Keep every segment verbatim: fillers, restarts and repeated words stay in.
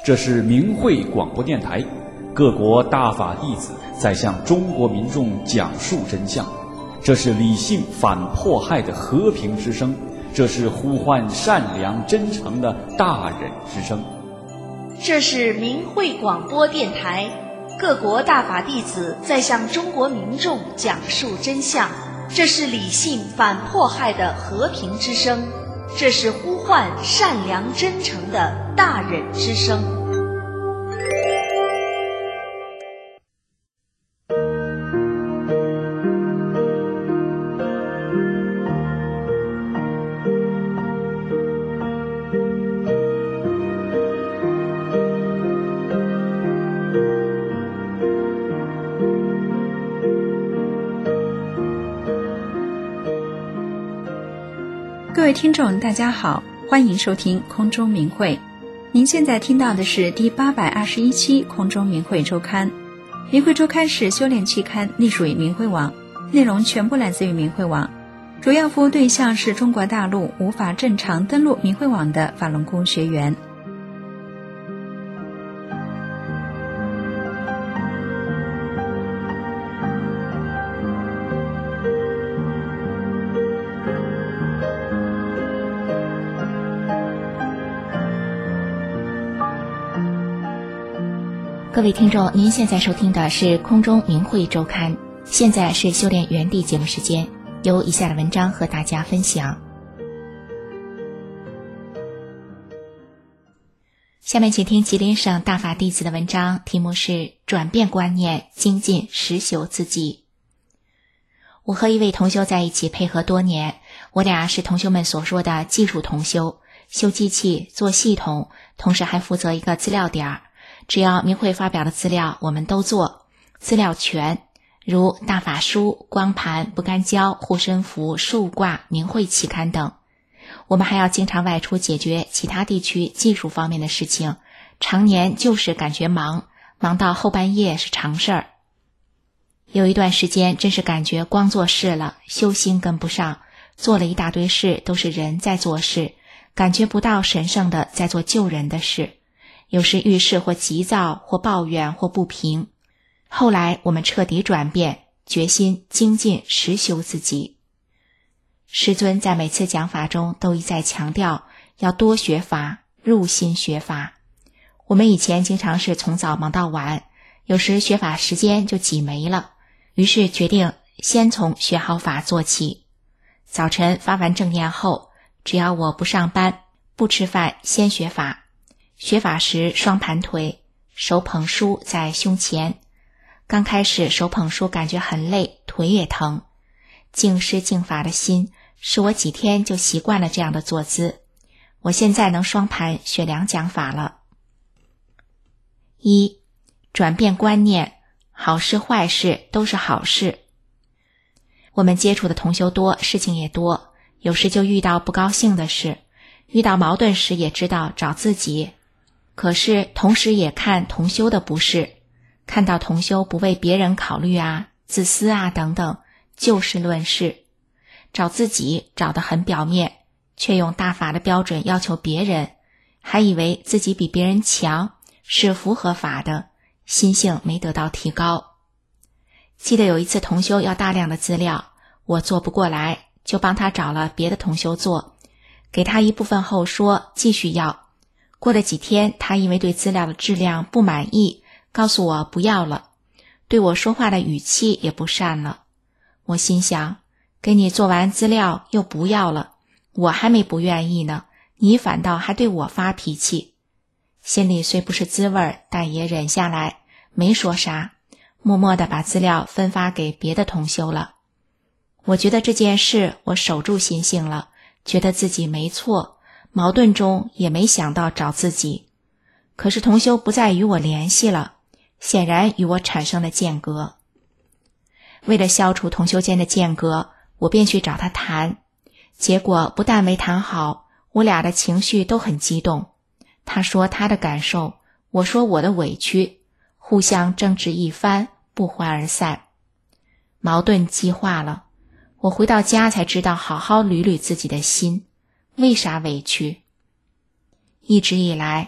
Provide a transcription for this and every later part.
这是明慧广播电台，各国大法弟子在向中国民众讲述真相。这是理性反迫害的和平之声，这是呼唤善良真诚的大忍之声。 这是明慧广播电台，各国大法弟子在向中国民众讲述真相。这是理性反迫害的和平之声，这是呼唤善良真诚的大忍之声。 各位听众大家好，欢迎收听空中明慧。您现在听到的是第八百二十一期空中明慧周刊。明慧周刊是修炼期刊，隶属于明慧网，内容全部来自于明慧网，主要服务对象是中国大陆无法正常登录明慧网的法轮功学员。 各位听众，您现在收听的是空中明慧周刊，现在是修炼原地节目时间，由以下的文章和大家分享。下面请听吉林省大法弟子的文章，题目是转变观念，精进实修自己。我和一位同修在一起配合多年，我俩是同修们所说的技术同修，修机器，做系统，同时还负责一个资料点儿。只要明慧发表的资料我们都做，资料全，如大法书、光盘、不干胶、护身符、树挂、明慧期刊等。我们还要经常外出解决其他地区技术方面的事情，常年就是感觉忙，忙到后半夜是常事儿。有一段时间真是感觉光做事了，修心跟不上，做了一大堆事都是人在做事，感觉不到神圣的在做救人的事。有时遇事或急躁或抱怨或不平，后来我们彻底转变，决心精进实修自己。师尊在每次讲法中都一再强调要多学法，入心学法。我们以前经常是从早忙到晚，有时学法时间就挤没了，于是决定先从学好法做起。早晨发完正念后，只要我不上班不吃饭，先学法。学法时双盘腿，手捧书在胸前。刚开始手捧书感觉很累，腿也疼。敬师敬法的心使我几天就习惯了这样的坐姿。我现在能双盘学两讲法了。一、转变观念，好事坏事都是好事。我们接触的同修多，事情也多，有时就遇到不高兴的事，遇到矛盾时也知道找自己。可是同时也看同修的不是，看到同修不为别人考虑啊，自私啊等等，就事论事。找自己找得很表面，却用大法的标准要求别人，还以为自己比别人强，是符合法的，心性没得到提高。记得有一次同修要大量的资料，我做不过来，就帮他找了别的同修做，给他一部分后说继续要。过了几天，他因为对资料的质量不满意，告诉我不要了，对我说话的语气也不善了。我心想，给你做完资料又不要了，我还没不愿意呢，你反倒还对我发脾气。心里虽不是滋味，但也忍下来，没说啥，默默地把资料分发给别的同修了。我觉得这件事我守住心性了，觉得自己没错，矛盾中也没想到找自己。可是同修不再与我联系了，显然与我产生了间隔。为了消除同修间的间隔，我便去找他谈，结果不但没谈好，我俩的情绪都很激动。他说他的感受，我说我的委屈，互相争执一番，不欢而散。矛盾激化了，我回到家才知道好好捋捋自己的心，为啥委屈？一直以来，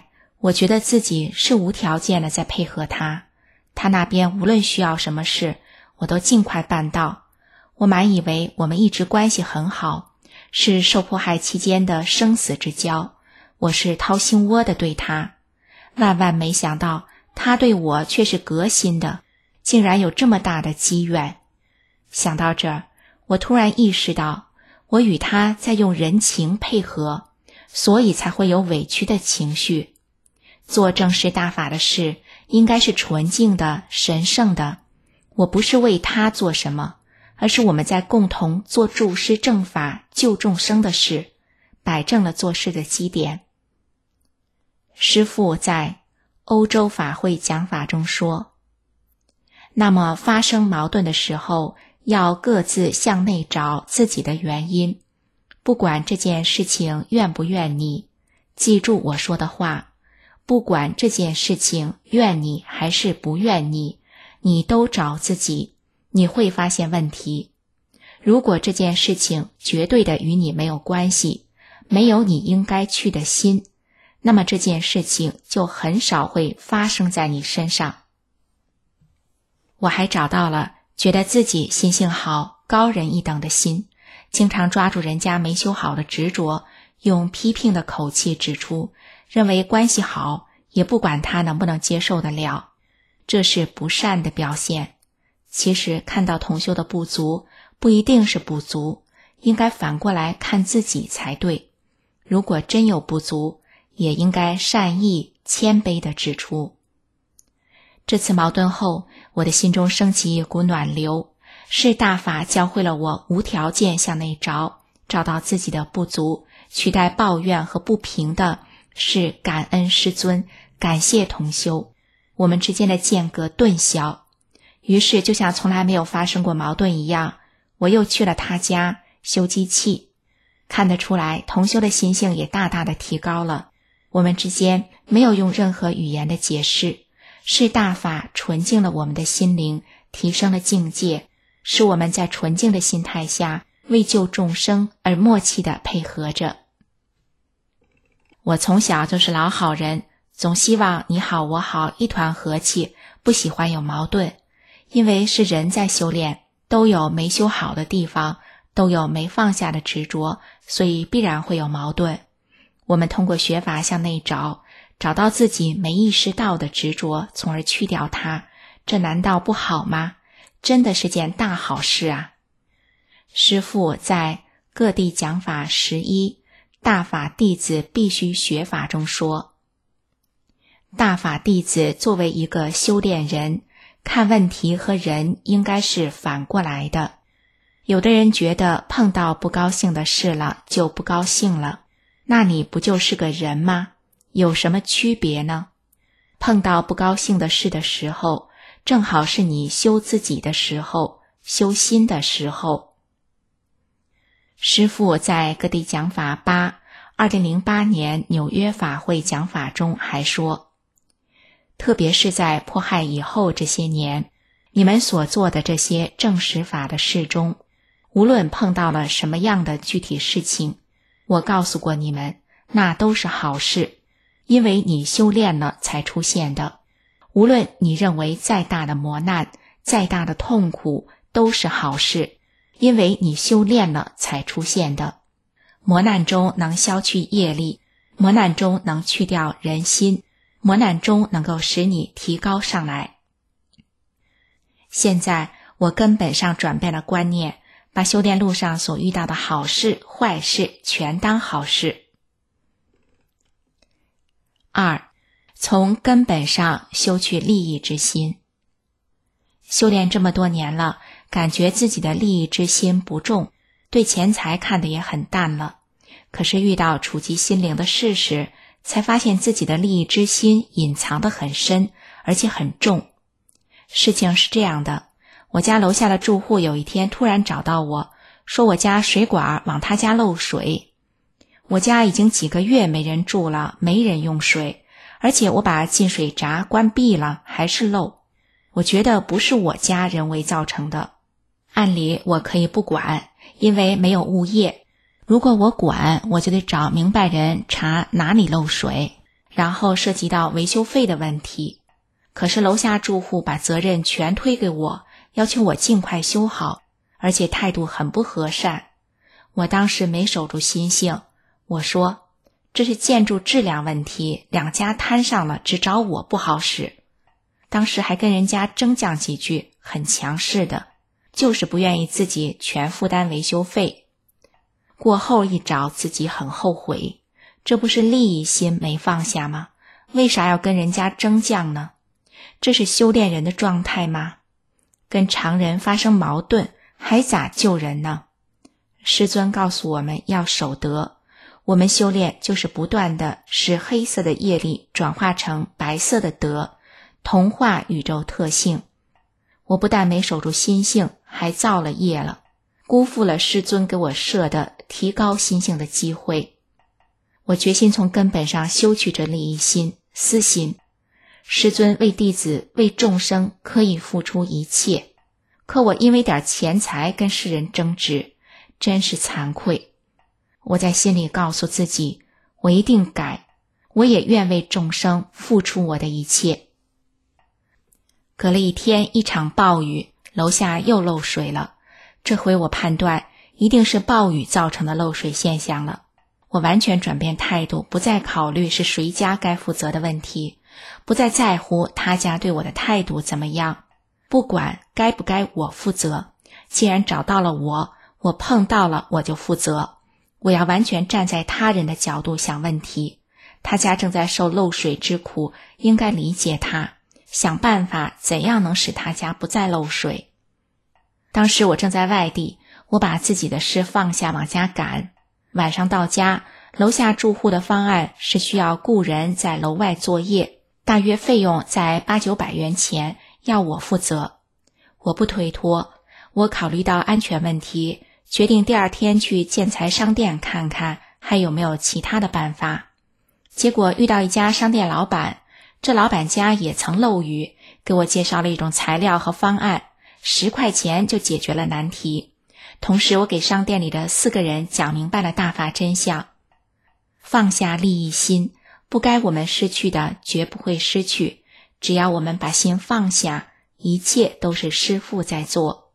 我觉得自己是无条件的在配合他，他那边无论需要什么事，我都尽快办到。我满以为我们一直关系很好，是受迫害期间的生死之交，我是掏心窝的对他，万万没想到他对我却是隔心的，竟然有这么大的积怨。想到这儿，我突然意识到，我与他在用人情配合，所以才会有委屈的情绪。做正式大法的事应该是纯净的、神圣的，我不是为他做什么，而是我们在共同做助师正法救众生的事，摆正了做事的基点。师父在欧洲法会讲法中说，那么发生矛盾的时候，要各自向内找自己的原因，不管这件事情怨不怨你，记住我说的话，不管这件事情怨你还是不怨你，你都找自己，你会发现问题。如果这件事情绝对的与你没有关系，没有你应该去的心，那么这件事情就很少会发生在你身上。我还找到了觉得自己心性好、高人一等的心，经常抓住人家没修好的执着，用批评的口气指出，认为关系好，也不管他能不能接受得了，这是不善的表现。其实看到同修的不足，不一定是不足，应该反过来看自己才对。如果真有不足，也应该善意谦卑地指出。这次矛盾后，我的心中升起一股暖流，是大法教会了我无条件向内找，找到自己的不足，取代抱怨和不平的是感恩师尊，感谢同修，我们之间的间隔顿消。于是就像从来没有发生过矛盾一样，我又去了他家修机器。看得出来，同修的心性也大大的提高了。我们之间没有用任何语言的解释，是大法纯净了我们的心灵，提升了境界，使我们在纯净的心态下为救众生而默契地配合着。我从小就是老好人，总希望你好我好，一团和气，不喜欢有矛盾。因为是人在修炼，都有没修好的地方，都有没放下的执着，所以必然会有矛盾。我们通过学法向内找，找到自己没意识到的执着，从而去掉它，这难道不好吗？真的是件大好事啊！师父在各地讲法十一大法弟子必须学法中说，大法弟子作为一个修炼人，看问题和人应该是反过来的。有的人觉得碰到不高兴的事了就不高兴了，那你不就是个人吗？有什么区别呢？碰到不高兴的事的时候，正好是你修自己的时候，修心的时候。师父在各地讲法八二零零八年纽约法会讲法中还说，特别是在迫害以后这些年，你们所做的这些正实法的事中，无论碰到了什么样的具体事情，我告诉过你们，那都是好事，因为你修炼了才出现的。无论你认为再大的磨难，再大的痛苦，都是好事，因为你修炼了才出现的。磨难中能消去业力，磨难中能去掉人心，磨难中能够使你提高上来。现在我根本上转变了观念，把修炼路上所遇到的好事坏事全当好事。二，从根本上修去利益之心。修炼这么多年了，感觉自己的利益之心不重，对钱财看得也很淡了。可是遇到触及心灵的事时，才发现自己的利益之心隐藏得很深，而且很重。事情是这样的，我家楼下的住户有一天突然找到我，说我家水管往他家漏水。我家已经几个月没人住了，没人用水，而且我把进水闸关闭了，还是漏。我觉得不是我家人为造成的，按理我可以不管，因为没有物业。如果我管，我就得找明白人查哪里漏水， 然后涉及到维修费的问题。可是楼下住户把责任全推给我，要求我尽快修好，而且态度很不和善。我当时没守住心性，我说这是建筑质量问题，两家摊上了，只找我不好使。当时还跟人家争讲几句，很强势的，就是不愿意自己全负担维修费。过后一找自己很后悔，这不是利益心没放下吗？为啥要跟人家争讲呢？这是修炼人的状态吗？跟常人发生矛盾，还咋救人呢？师尊告诉我们要守德，我们修炼就是不断的使黑色的业力转化成白色的德，同化宇宙特性。我不但没守住心性，还造了业了，辜负了师尊给我设的提高心性的机会。我决心从根本上修去这利益心、私心。师尊为弟子、为众生可以付出一切，可我因为点钱财跟世人争执，真是惭愧。我在心里告诉自己，我一定改，我也愿为众生付出我的一切。隔了一天，一场暴雨，楼下又漏水了。这回我判断一定是暴雨造成的漏水现象了。我完全转变态度，不再考虑是谁家该负责的问题，不再在乎他家对我的态度怎么样，不管该不该我负责。既然找到了我，我碰到了我就负责。我要完全站在他人的角度想问题，他家正在受漏水之苦，应该理解他，想办法怎样能使他家不再漏水。当时我正在外地，我把自己的事放下往家赶。晚上到家，楼下住户的方案是需要雇人在楼外作业，大约费用在八九百元钱，要我负责。我不推脱，我考虑到安全问题，决定第二天去建材商店看看还有没有其他的办法。结果遇到一家商店老板，这老板家也曾漏雨，给我介绍了一种材料和方案，十块钱就解决了难题。同时我给商店里的四个人讲明白了大法真相。放下利益心，不该我们失去的绝不会失去，只要我们把心放下，一切都是师父在做。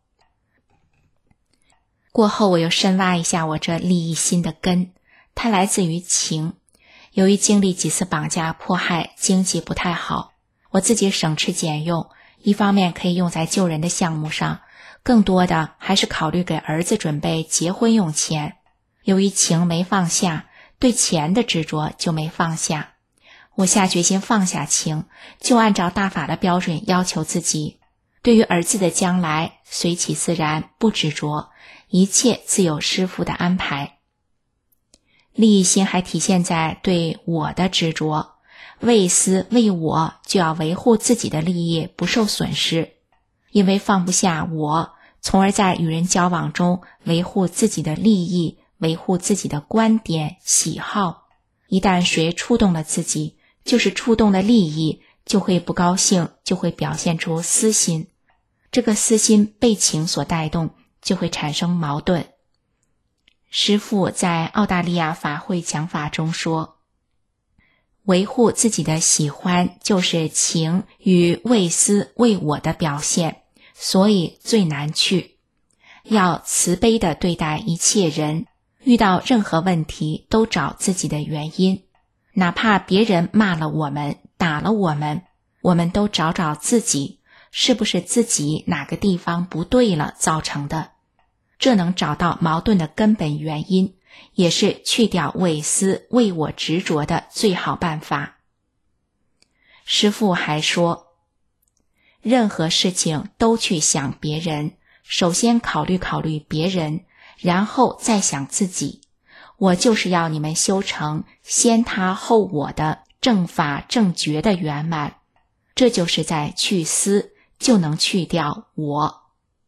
过后我又深挖一下我这利益心的根，它来自于情。由于经历几次绑架迫害，经济不太好，我自己省吃俭用，一方面可以用在救人的项目上，更多的还是考虑给儿子准备结婚用钱。由于情没放下，对钱的执着就没放下。我下决心放下情，就按照大法的标准要求自己。对于儿子的将来，随其自然，不执着，一切自有师父的安排。利益心还体现在对我的执着，为私为我，就要维护自己的利益不受损失。因为放不下我，从而在与人交往中维护自己的利益，维护自己的观点喜好。一旦谁触动了自己，就是触动了利益，就会不高兴，就会表现出私心。这个私心被情所带动，就会产生矛盾。师父在澳大利亚法会讲法中说，维护自己的喜欢就是情与为私为我的表现，所以最难去。要慈悲地对待一切人，遇到任何问题都找自己的原因，哪怕别人骂了我们，打了我们，我们都找找自己，是不是自己哪个地方不对了造成的。这能找到矛盾的根本原因，也是去掉为私为我执着的最好办法。师父还说，任何事情都去想别人，首先考虑考虑别人，然后再想自己。我就是要你们修成先他后我的正法正觉的圆满，这就是在去私，就能去掉我。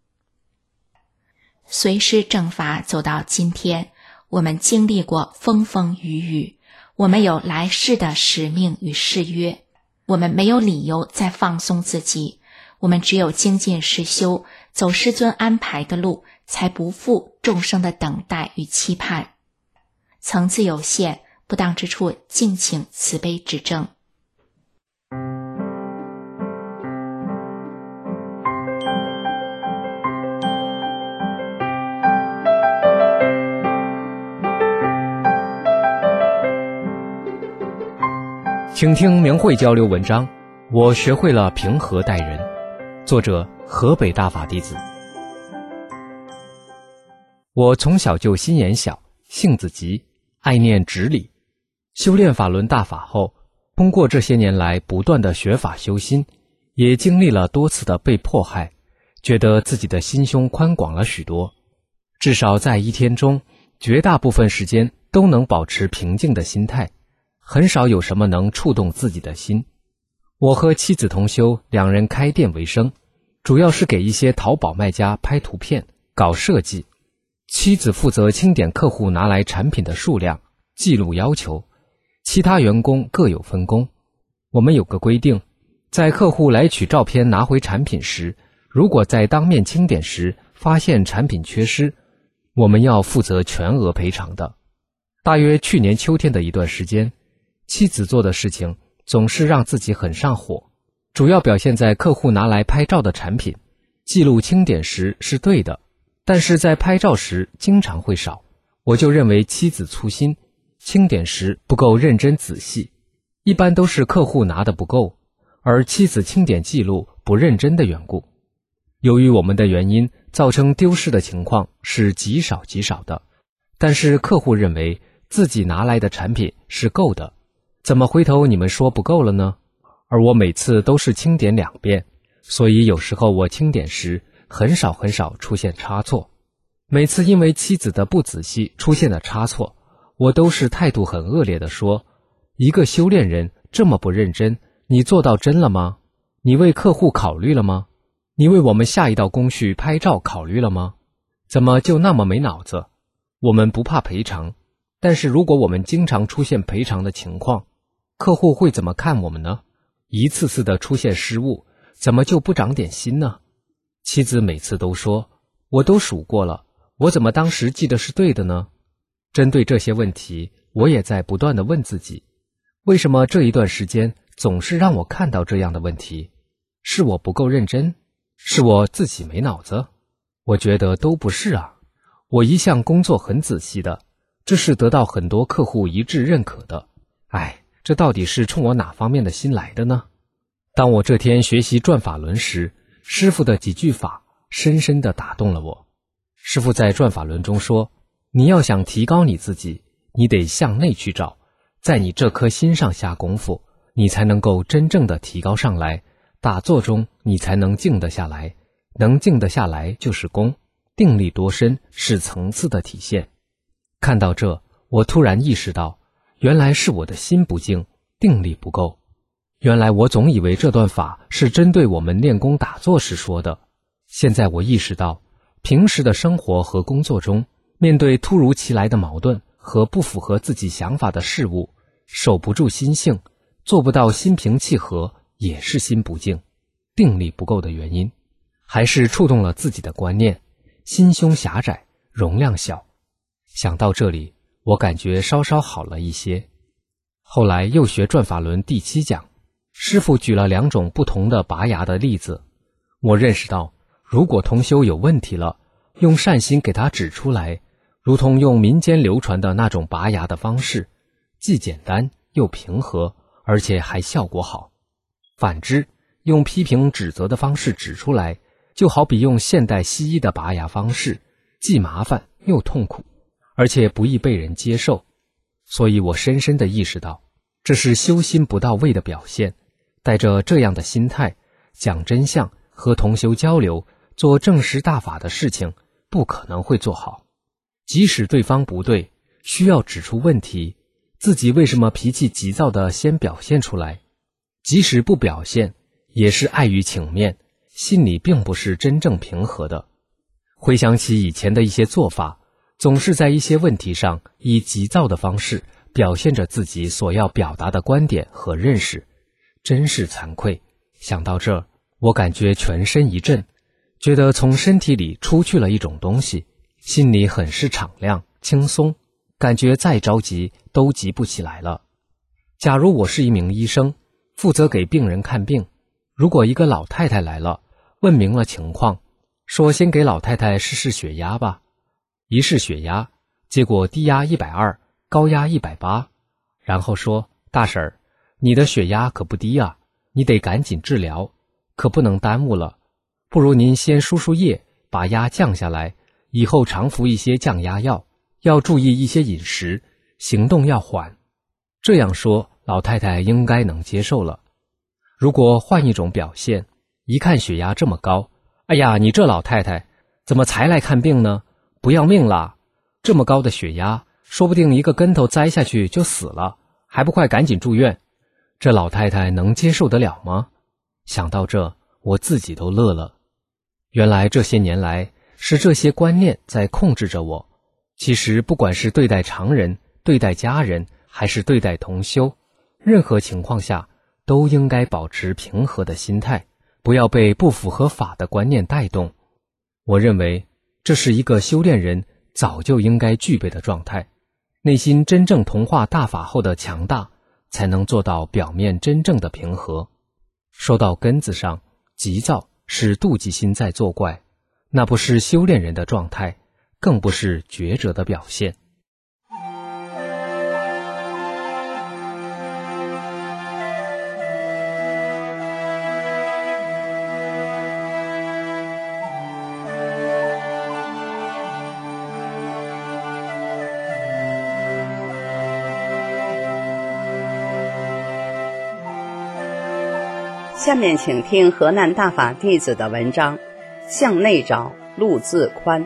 随师正法走到今天，我们经历过风风雨雨，我们有来世的使命与誓约，我们没有理由再放松自己，我们只有精进实修，走师尊安排的路，才不负众生的等待与期盼。层次有限， 不当之处敬请慈悲指正。 请听明慧交流文章，我学会了平和待人。作者河北大法弟子。我从小就心眼小，性子急，爱念直理。修炼法轮大法后，通过这些年来不断的学法修心，也经历了多次的被迫害，觉得自己的心胸宽广了许多。至少在一天中，绝大部分时间都能保持平静的心态，很少有什么能触动自己的心。我和妻子同修两人开店为生，主要是给一些淘宝卖家拍图片、搞设计。妻子负责清点客户拿来产品的数量，记录要求，其他员工各有分工。我们有个规定，在客户来取照片拿回产品时，如果在当面清点时发现产品缺失，我们要负责全额赔偿的。大约去年秋天的一段时间，妻子做的事情总是让自己很上火，主要表现在客户拿来拍照的产品记录清点时是对的，但是在拍照时经常会少，我就认为妻子粗心，清点时不够认真仔细，一般都是客户拿的不够，而妻子清点记录不认真的缘故。由于我们的原因，造成丢失的情况是极少极少的，但是客户认为自己拿来的产品是够的，怎么回头你们说不够了呢？而我每次都是清点两遍，所以有时候我清点时很少很少出现差错。每次因为妻子的不仔细出现的差错，我都是态度很恶劣地说，一个修炼人这么不认真，你做到真了吗？你为客户考虑了吗？你为我们下一道工序拍照考虑了吗？怎么就那么没脑子？我们不怕赔偿，但是如果我们经常出现赔偿的情况，客户会怎么看我们呢？一次次的出现失误，怎么就不长点心呢？妻子每次都说，我都数过了，我怎么当时记得是对的呢？针对这些问题，我也在不断地问自己，为什么这一段时间总是让我看到这样的问题？是我不够认真？是我自己没脑子？我觉得都不是啊，我一向工作很仔细的，这是得到很多客户一致认可的。哎，这到底是冲我哪方面的心来的呢？当我这天学习转法轮时，师父的几句法深深地打动了我。师父在转法轮中说，你要想提高你自己，你得向内去找，在你这颗心上下功夫，你才能够真正的提高上来，打坐中你才能静得下来，能静得下来就是功，定力多深是层次的体现。看到这，我突然意识到，原来是我的心不静，定力不够。原来我总以为这段法是针对我们练功打坐时说的，现在我意识到，平时的生活和工作中，面对突如其来的矛盾和不符合自己想法的事物，守不住心性，做不到心平气和，也是心不静，定力不够的原因，还是触动了自己的观念，心胸狭窄，容量小。想到这里，我感觉稍稍好了一些。后来又学转法轮第七讲，师父举了两种不同的拔牙的例子，我认识到，如果同修有问题了，用善心给他指出来，如同用民间流传的那种拔牙的方式，既简单又平和，而且还效果好。反之，用批评指责的方式指出来，就好比用现代西医的拔牙方式，既麻烦又痛苦，而且不易被人接受。所以我深深地意识到，这是修心不到位的表现。带着这样的心态，讲真相，和同修交流，做正实大法的事情，不可能会做好。即使对方不对，需要指出问题，自己为什么脾气急躁地先表现出来？即使不表现，也是碍于情面，心里并不是真正平和的。回想起以前的一些做法，总是在一些问题上以急躁的方式表现着自己所要表达的观点和认识，真是惭愧。想到这儿，我感觉全身一震，觉得从身体里出去了一种东西，心里很是敞亮轻松， 感觉再着急都急不起来了。假如我是一名医生，负责给病人看病，如果一个老太太来了，问明了情况，说先给老太太试试血压吧。一试血压，结果低压一百二，高压一百八，然后说，大婶儿，你的血压可不低啊，你得赶紧治疗，可不能耽误了，不如您先输输液，把压降下来，以后常服一些降压药，要注意一些饮食，行动要缓。这样说，老太太应该能接受了。如果换一种表现，一看血压这么高，哎呀，你这老太太怎么才来看病呢？不要命啦！这么高的血压，说不定一个跟头栽下去就死了，还不快赶紧住院？这老太太能接受得了吗？想到这，我自己都乐了。原来这些年来，是这些观念在控制着我。其实不管是对待常人、对待家人，还是对待同修，任何情况下都应该保持平和的心态，不要被不符合法的观念带动。我认为这是一个修炼人早就应该具备的状态，内心真正同化大法后的强大，才能做到表面真正的平和。说到根子上，急躁是妒忌心在作怪，那不是修炼人的状态，更不是觉者的表现。 下面请听河南大法弟子的文章《向内找，路自宽》。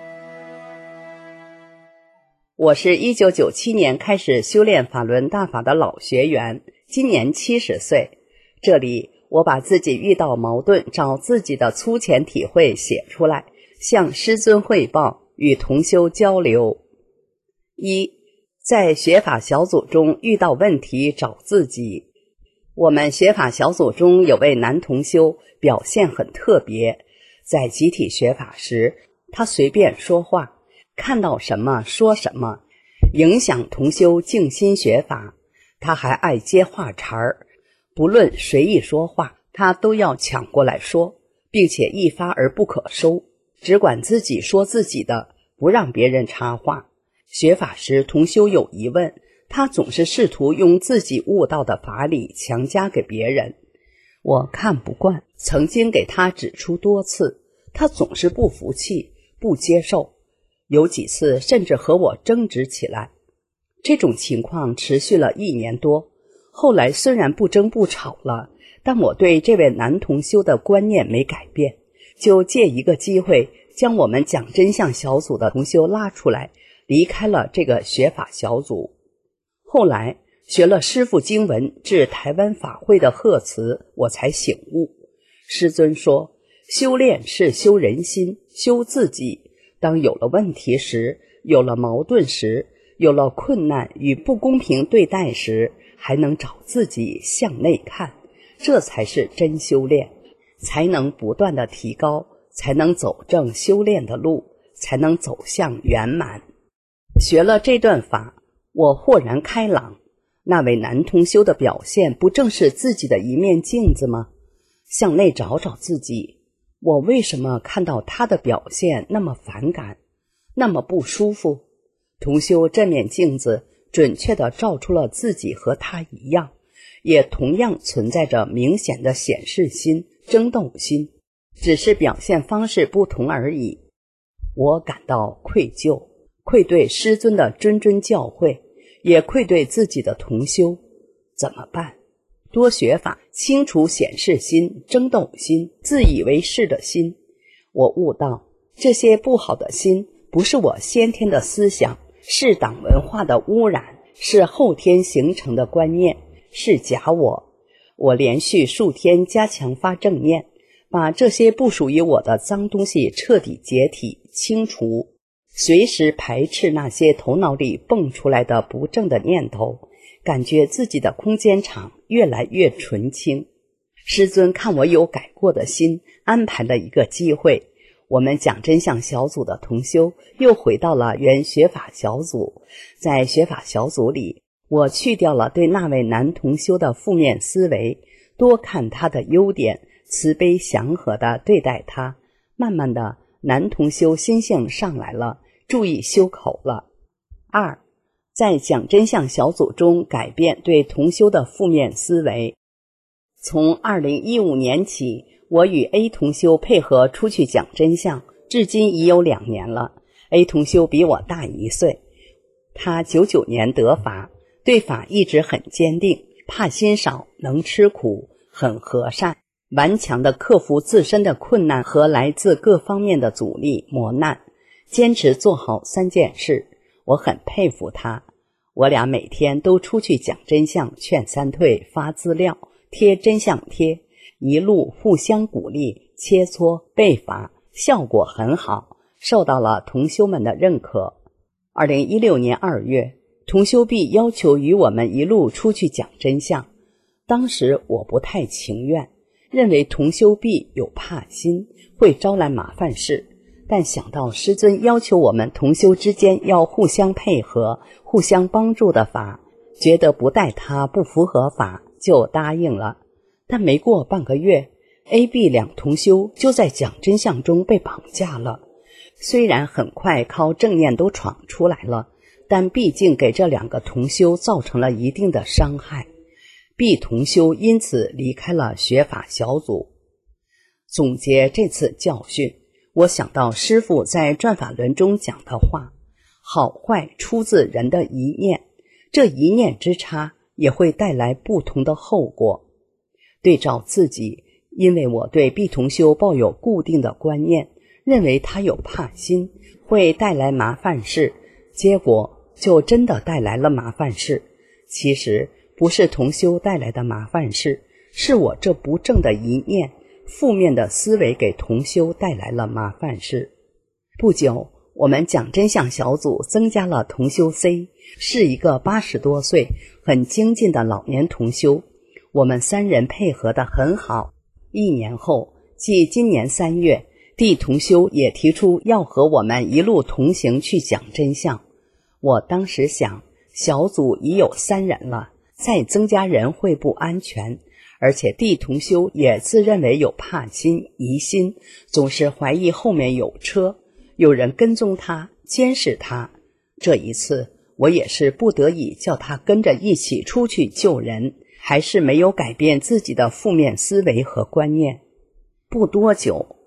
我是一九九七年开始修炼法轮大法的老学员，今年七十岁。这里我把自己遇到矛盾找自己的粗浅体会写出来，向师尊汇报，与同修交流。一，在学法小组中遇到问题找自己。我们学法小组中有位男同修表现很特别，在集体学法时，他随便说话，看到什么说什么，影响同修静心学法。他还爱接话茬儿，不论谁一说话，他都要抢过来说，并且一发而不可收，只管自己说自己的，不让别人插话。学法时同修有疑问，他总是试图用自己悟到的法理强加给别人，我看不惯，曾经给他指出多次，他总是不服气，不接受，有几次甚至和我争执起来。这种情况持续了一年多，后来虽然不争不吵了，但我对这位男同修的观念没改变，就借一个机会将我们讲真相小组的同修拉出来，离开了这个学法小组。后来学了师父经文至台湾法会的贺词，我才醒悟。师尊说，修炼是修人心，修自己。当有了问题时，有了矛盾时，有了困难与不公平对待时，还能找自己向内看，这才是真修炼，才能不断的提高，才能走正修炼的路，才能走向圆满。学了这段法，我豁然开朗，那位男同修的表现不正是自己的一面镜子吗？向内找找自己，我为什么看到他的表现那么反感，那么不舒服？同修这面镜子准确地照出了自己和他一样，也同样存在着明显的显示心、争斗心，只是表现方式不同而已。我感到愧疚，愧对师尊的谆谆教诲，也愧对自己的同修。怎么办？多学法，清除显示心、争斗心、自以为是的心。我悟到，这些不好的心不是我先天的思想，是党文化的污染，是后天形成的观念，是假我。我连续数天加强发正念，把这些不属于我的脏东西彻底解体清除，随时排斥那些头脑里蹦出来的不正的念头，感觉自己的空间场越来越纯清。师尊看我有改过的心，安排了一个机会， 我们讲真相小组的同修又回到了原学法小组。在学法小组里，我去掉了对那位男同修的负面思维，多看他的优点，慈悲祥和地对待他。慢慢的，男同修心性上来了，注意修口了。二，在讲真相小组中改变对同修的负面思维。从二零一五年起，我与 A 同修配合出去讲真相，至今已有两年了。 A 同修比我大一岁，他九九年得法，对法一直很坚定，怕心少，能吃苦，很和善，顽强地克服自身的困难和来自各方面的阻力磨难，坚持做好三件事。我很佩服他。我俩每天都出去讲真相，劝三退，发资料，贴真相贴，一路互相鼓励，切磋背法，效果很好，受到了同修们的认可。二零一六年二月，同修 B 要求与我们一路出去讲真相。当时我不太情愿，认为同修 B 有怕心，会招来麻烦事，但想到师尊要求我们同修之间要互相配合，互相帮助的法，觉得不带他不符合法，就答应了。但没过半个月， A、B 两同修就在讲真相中被绑架了。虽然很快靠正念都闯出来了，但毕竟给这两个同修造成了一定的伤害。 B 同修因此离开了学法小组。总结这次教训，我想到师父在转法轮中讲的话，好坏出自人的一念，这一念之差也会带来不同的后果。对照自己，因为我对 B 同修抱有固定的观念，认为他有怕心，会带来麻烦事，结果就真的带来了麻烦事。其实不是同修带来的麻烦事，是我这不正的一念，负面的思维给同修带来了麻烦事。不久，我们讲真相小组增加了同修 C， 是一个八十多岁很精进的老年同修，我们三人配合得很好。一年后，即今年三月，D 同修也提出要和我们一路同行去讲真相。我当时想，小组已有三人了，再增加人会不安全，而且 D 同修也自认为有怕心疑心，总是怀疑后面有车，有人跟踪他监视他。这一次我也是不得已叫他跟着一起出去救人，还是没有改变自己的负面思维和观念。不多久，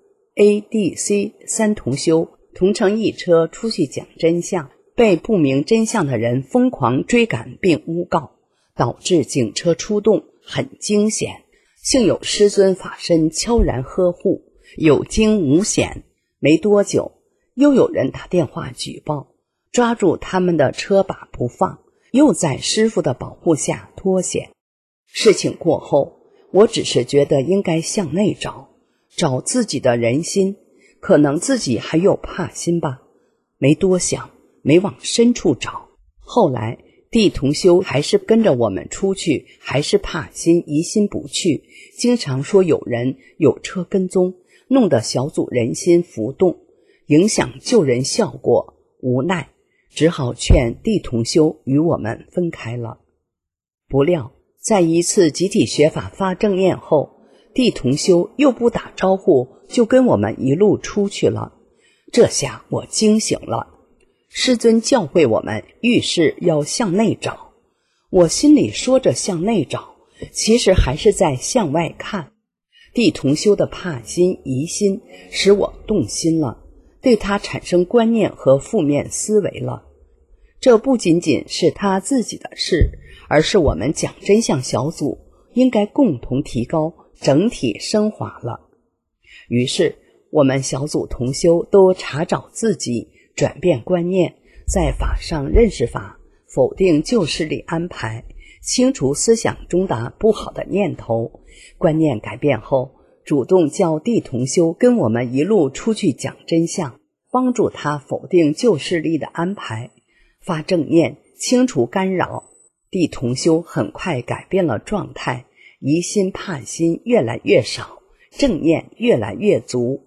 A、D、C 三同修同乘一车出去讲真相，被不明真相的人疯狂追赶并诬告，导致警车出动，很惊险。幸有师尊法身悄然呵护，有惊无险。没多久，又有人打电话举报，抓住他们的车把不放，又在师父的保护下脱险。事情过后，我只是觉得应该向内找，找自己的人心，可能自己还有怕心吧。没多想，没往深处找。后来D 同修还是跟着我们出去，还是怕心疑心不去，经常说有人有车跟踪，弄得小组人心浮动，影响救人效果。无奈只好劝 D 同修与我们分开了。不料在一次集体学法发正念后， D 同修又不打招呼就跟我们一路出去了。这下我惊醒了，师尊教诲我们遇事要向内找，我心里说着向内找，其实还是在向外看。 D 同修的怕心疑心使我动心了，对他产生观念和负面思维了。这不仅仅是他自己的事，而是我们讲真相小组应该共同提高，整体升华了。于是我们小组同修都查找自己，转变观念，在法上认识法，否定旧势力安排，清除思想中的不好的念头。观念改变后，主动叫 D 同修跟我们一路出去讲真相，帮助他否定旧势力的安排，发正念，清除干扰。 D 同修很快改变了状态，疑心怕心越来越少，正念越来越足。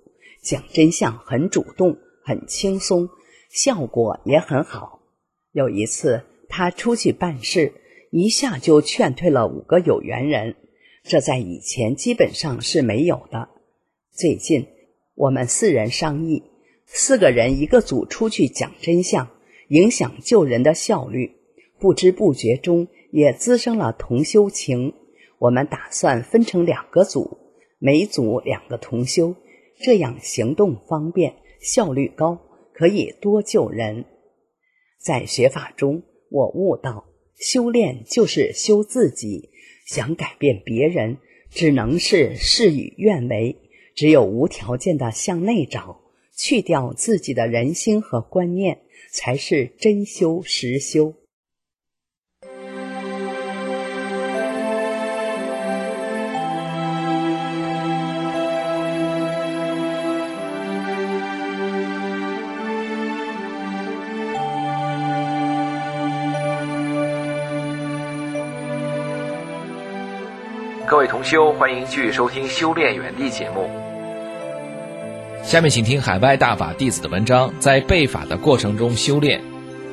讲真相很主动，很轻松，效果也很好。有一次他出去办事，一下就劝退了五个有缘人，这在以前基本上是没有的。最近我们四人商议，四个人一个组出去讲真相，影响救人的效率，不知不觉中也滋生了同修情。我们打算分成两个组，每组两个同修，这样行动方便，效率高，可以多救人。在学法中，我悟到修炼就是修自己，想改变别人只能是事与愿违，只有无条件的向内找，去掉自己的人心和观念，才是真修实修。 各位同修，欢迎继续收听修炼园地节目。下面请听海外大法弟子的文章，在背法的过程中修炼。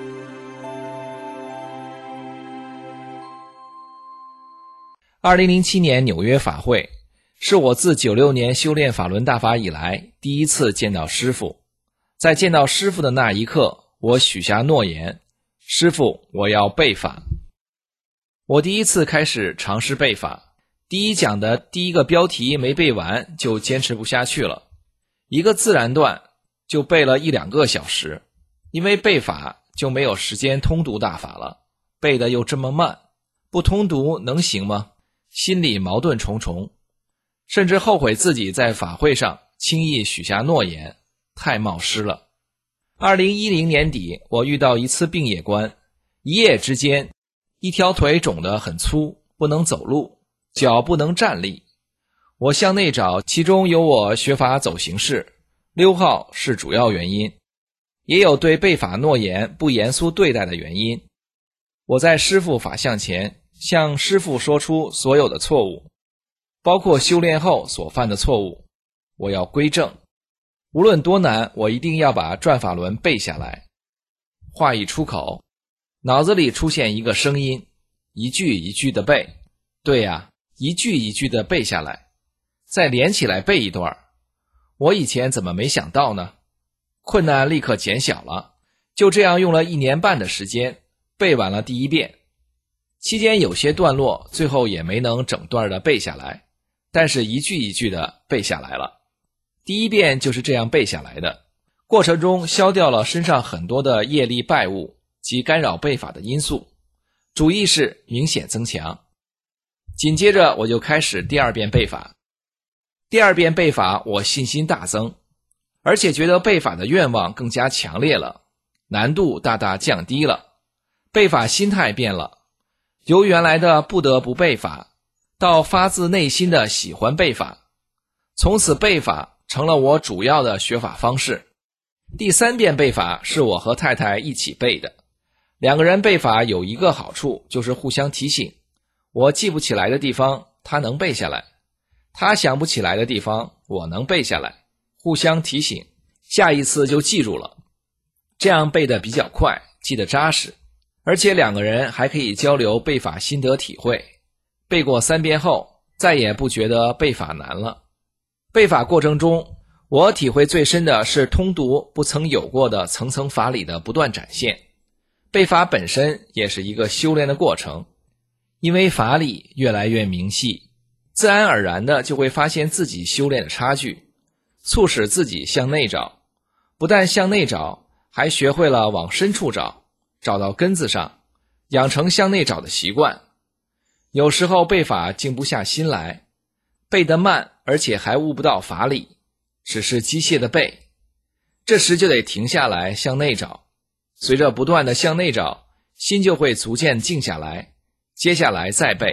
二零零七年纽约法会是我自九六年修炼法轮大法以来第一次见到师父。在见到师父的那一刻，我许下诺言，师父，我要背法。我第一次开始尝试背法，第一讲的第一个标题没背完就坚持不下去了，一个自然段就背了一两个小时，因为背法就没有时间通读大法了，背得又这么慢，不通读能行吗？心里矛盾重重，甚至后悔自己在法会上轻易许下诺言，太冒失了。二零一零年底，我遇到一次病夜关，一夜之间，一条腿肿得很粗，不能走路，脚不能站立。我向内找，其中有我学法走形式，溜号是主要原因，也有对背法诺言不严肃对待的原因。我在师父法像前向师父说出所有的错误，包括修炼后所犯的错误，我要归正。无论多难，我一定要把转法轮背下来。话一出口，脑子里出现一个声音，一句一句的背。对呀，一句一句的背下来，再连起来背一段。我以前怎么没想到呢？困难立刻减小了，就这样用了一年半的时间，背完了第一遍。期间有些段落最后也没能整段的背下来，但是一句一句的背下来了。第一遍就是这样背下来的，过程中消掉了身上很多的业力败物及干扰背法的因素，主意识明显增强。紧接着我就开始第二遍背法。第二遍背法我信心大增，而且觉得背法的愿望更加强烈了，难度大大降低了，背法心态变了，由原来的不得不背法到发自内心的喜欢背法，从此背法成了我主要的学法方式。第三遍背法是我和太太一起背的，两个人背法有一个好处，就是互相提醒，我记不起来的地方他能背下来，他想不起来的地方我能背下来，互相提醒，下一次就记住了，这样背得比较快，记得扎实，而且两个人还可以交流背法心得体会。背过三遍后，再也不觉得背法难了。背法过程中，我体会最深的是通读不曾有过的层层法理的不断展现。背法本身也是一个修炼的过程，因为法理越来越明细，自然而然的就会发现自己修炼的差距，促使自己向内找，不但向内找，还学会了往深处找，找到根子上，养成向内找的习惯。有时候背法静不下心来，背得慢，而且还悟不到法理，只是机械的背，这时就得停下来向内找。随着不断的向内找，心就会逐渐静下来，接下来再背。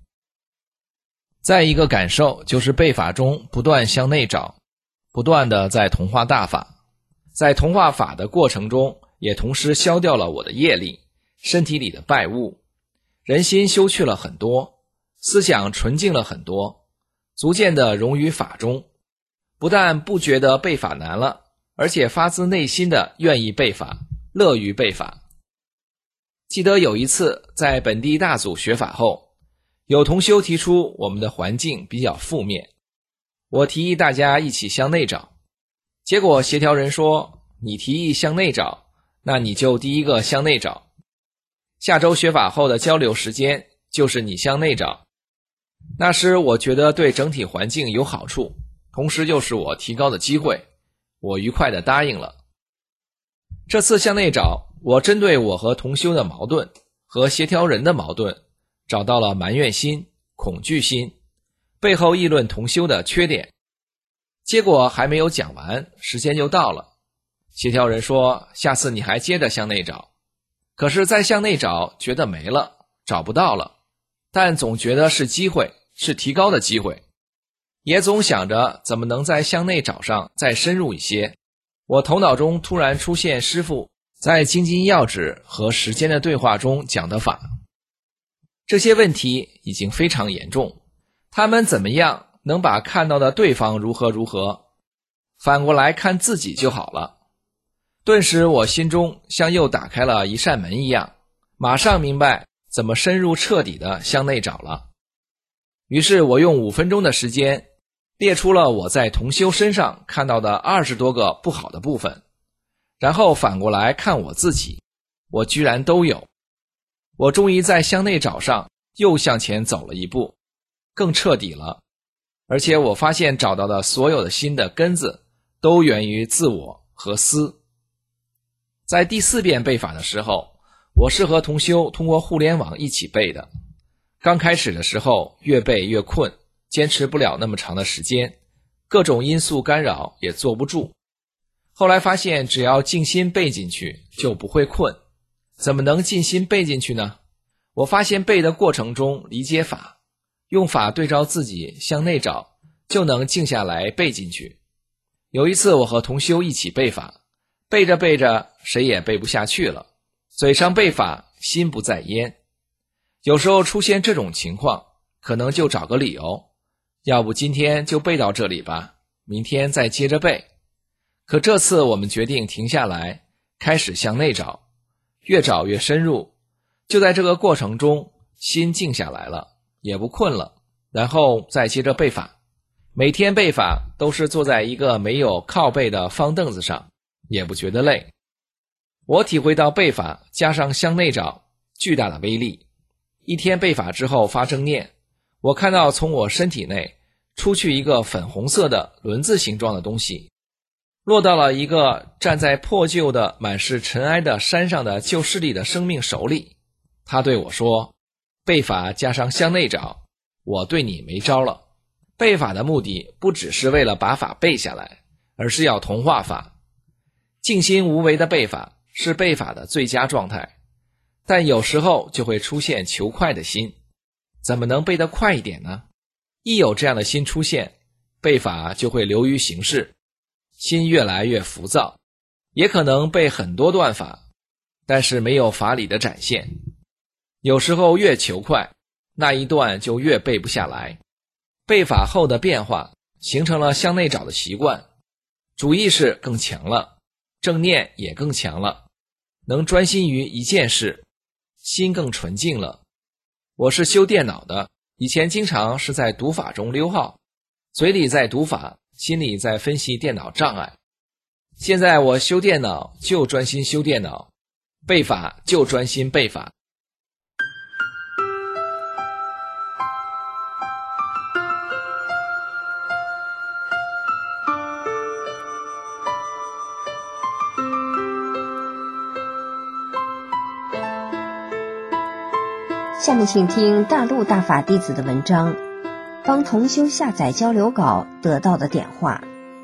再一个感受就是背法中不断向内找，不断的在同化大法，在同化法的过程中，也同时消掉了我的业力，身体里的败物，人心修去了很多，思想纯净了很多，逐渐的融于法中。 不但不觉得背法难了，而且发自内心的愿意背法，乐于背法。记得有一次在本地大组学法后，有同修提出我们的环境比较负面，我提议大家一起向内找，结果协调人说，你提议向内找，那你就第一个向内找，下周学法后的交流时间就是你向内找。那时我觉得对整体环境有好处，同时又是我提高的机会，我愉快地答应了。这次向内找，我针对我和同修的矛盾和协调人的矛盾，找到了埋怨心、恐惧心，背后议论同修的缺点。结果还没有讲完，时间就到了。协调人说，下次你还接着向内找。可是再向内找，觉得没了，找不到了，但总觉得是机会，是提高的机会，也总想着怎么能在向内找上再深入一些。我头脑中突然出现师父在精金要旨和时间的对话中讲的法。这些问题已经非常严重，他们怎么样能把看到的对方如何如何，反过来看自己就好了。顿时我心中像又打开了一扇门一样，马上明白怎么深入彻底的向内找了。于是我用五分钟的时间列出了我在同修身上看到的二十多个不好的部分，然后反过来看我自己，我居然都有。我终于在向内找上又向前走了一步，更彻底了。而且我发现找到的所有的新的根子都源于自我和私。在第四遍背法的时候，我是和同修通过互联网一起背的。刚开始的时候越背越困，坚持不了那么长的时间，各种因素干扰也坐不住。后来发现只要静心背进去就不会困。怎么能静心背进去呢？我发现背的过程中理解法，用法对照自己向内找，就能静下来背进去。有一次我和同修一起背法，背着背着谁也背不下去了，嘴上背法，心不在焉。有时候出现这种情况，可能就找个理由，要不今天就背到这里吧，明天再接着背。可这次我们决定停下来，开始向内找，越找越深入。就在这个过程中，心静下来了，也不困了，然后再接着背法。每天背法都是坐在一个没有靠背的方凳子上，也不觉得累。我体会到背法加上向内找巨大的威力。一天背法之后发正念，我看到从我身体内出去一个粉红色的轮子形状的东西，落到了一个站在破旧的满是尘埃的山上的旧势力的生命手里。他对我说，背法加上向内找，我对你没招了。背法的目的不只是为了把法背下来，而是要同化法。静心无为的背法是背法的最佳状态，但有时候就会出现求快的心。怎么能背得快一点呢？一有这样的心出现，背法就会流于形式，心越来越浮躁，也可能背很多段法，但是没有法理的展现。有时候越求快，那一段就越背不下来。背法后的变化形成了向内找的习惯，主意识更强了，正念也更强了，能专心于一件事，心更纯净了。我是修电脑的，以前经常是在读法中溜号，嘴里在读法，心里在分析电脑障碍。现在我修电脑就专心修电脑，背法就专心背法。 下面请听大陆大法弟子的文章，帮同修下载交流稿得到的点化。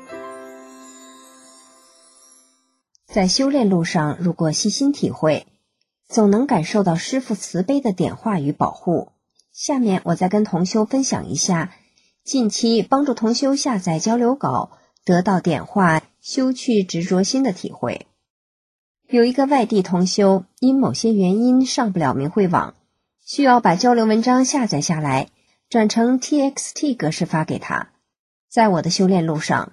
在修炼路上，如果细心体会，总能感受到师父慈悲的点化与保护。下面我再跟同修分享一下近期帮助同修下载交流稿得到点化、修去执着心的体会。有一个外地同修因某些原因上不了明慧网，需要把交流文章下载下来，转成 T X T 格式发给他。在我的修炼路上，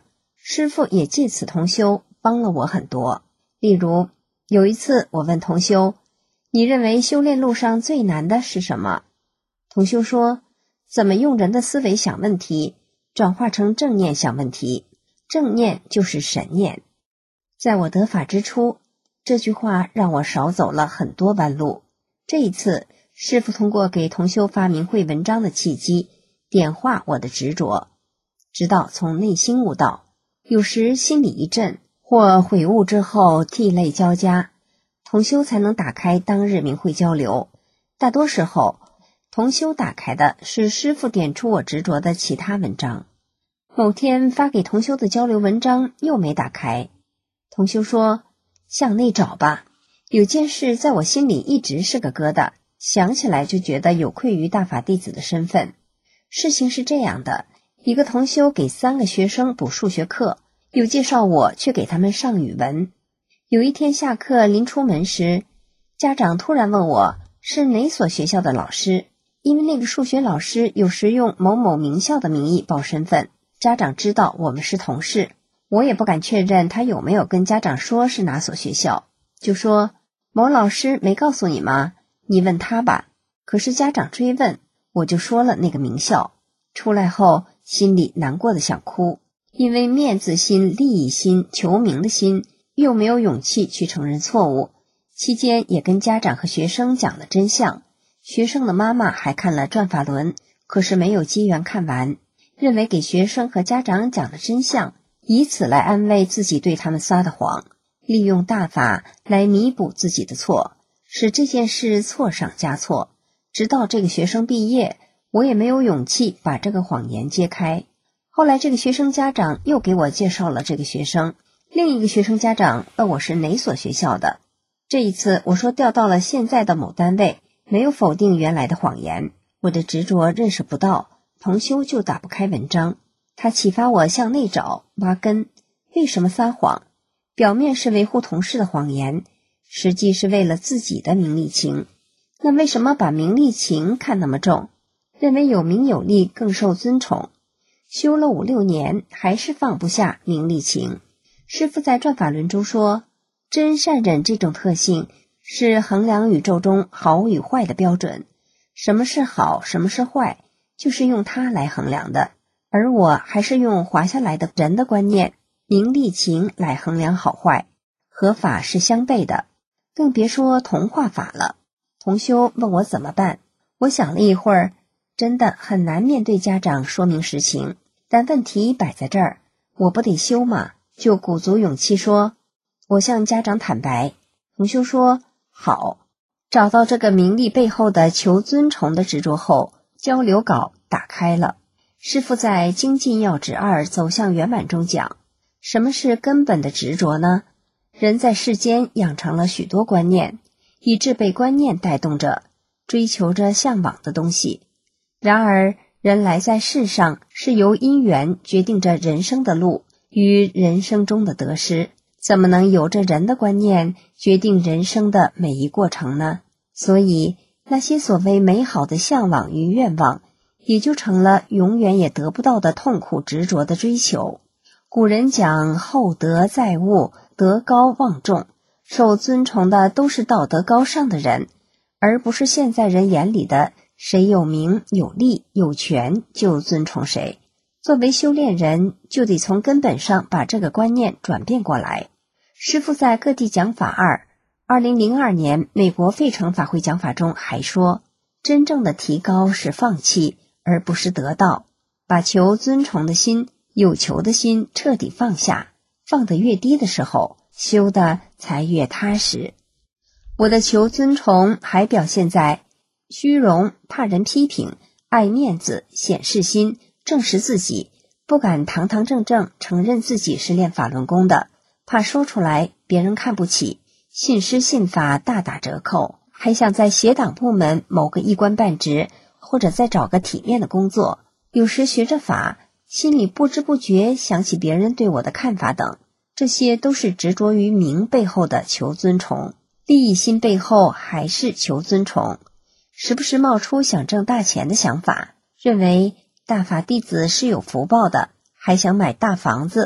师父也借此同修帮了我很多。例如，有一次我问同修，你认为修炼路上最难的是什么？同修说，怎么用人的思维想问题，转化成正念想问题，正念就是神念。在我得法之初，这句话让我少走了很多弯路。这一次，师父通过给同修发明慧文章的契机，点化我的执着，直到从内心悟道。有时心里一震，或悔悟之后涕泪交加，同修才能打开当日明慧交流。大多时候，同修打开的是师父点出我执着的其他文章。某天发给同修的交流文章又没打开，同修说，向内找吧，有件事在我心里一直是个疙瘩，想起来就觉得有愧于大法弟子的身份。事情是这样的，一个同修给三个学生补数学课，又介绍我去给他们上语文。有一天下课临出门时，家长突然问我是哪所学校的老师，因为那个数学老师有时用某某名校的名义报身份，家长知道我们是同事，我也不敢确认他有没有跟家长说是哪所学校，就说某老师没告诉你吗？你问他吧。可是家长追问，我就说了那个名校。出来后心里难过的想哭，因为面子心、利益心、求名的心，又没有勇气去承认错误。期间也跟家长和学生讲了真相，学生的妈妈还看了转法轮，可是没有机缘看完，认为给学生和家长讲了真相，以此来安慰自己对他们撒的谎，利用大法来弥补自己的错，使这件事错上加错。直到这个学生毕业，我也没有勇气把这个谎言揭开。后来这个学生家长又给我介绍了这个学生，另一个学生家长问我是哪所学校的。这一次我说调到了现在的某单位，没有否定原来的谎言。我的执着认识不到，同修就打不开文章。他启发我向内找，挖根。为什么撒谎？表面是维护同事的谎言，实际是为了自己的名利情。那为什么把名利情看那么重？认为有名有利更受尊崇。修了五六年，还是放不下名利情。师父在转法轮中说，真善忍这种特性是衡量宇宙中好与坏的标准。什么是好，什么是坏，就是用它来衡量的。而我还是用滑下来的人的观念，名利情来衡量好坏，和法是相悖的，更别说同化法了。同修问我怎么办，我想了一会儿，真的很难面对家长说明实情，但问题摆在这儿，我不得修吗？就鼓足勇气说，我向家长坦白。同修说，好。找到这个名利背后的求尊崇的执着后，交流稿打开了。师父在《精进要旨二走向圆满》中讲，什么是根本的执着呢？人在世间养成了许多观念，以致被观念带动着，追求着向往的东西。然而人来在世上是由因缘决定着人生的路与人生中的得失，怎么能由着人的观念决定人生的每一过程呢？所以那些所谓美好的向往与愿望，也就成了永远也得不到的痛苦执着的追求。古人讲厚德载物，德高望重，受尊崇的都是道德高尚的人，而不是现在人眼里的谁有名有利有权就尊崇谁。作为修炼人，就得从根本上把这个观念转变过来。师父在各地讲法二二零零二年美国费城法会讲法中还说，真正的提高是放弃，而不是得到。把求尊崇的心、有求的心彻底放下，放得越低的时候，修的才越踏实。我的求尊崇还表现在虚荣、怕人批评、爱面子、显示心、证实自己，不敢堂堂正正承认自己是练法轮功的，怕说出来别人看不起，信师信法大打折扣，还想在协党部门谋个一官半职，或者再找个体面的工作。有时学着法，心里不知不觉想起别人对我的看法等，这些都是执着于名背后的求尊崇，利益心背后还是求尊崇。时不时冒出想挣大钱的想法，认为大法弟子是有福报的，还想买大房子、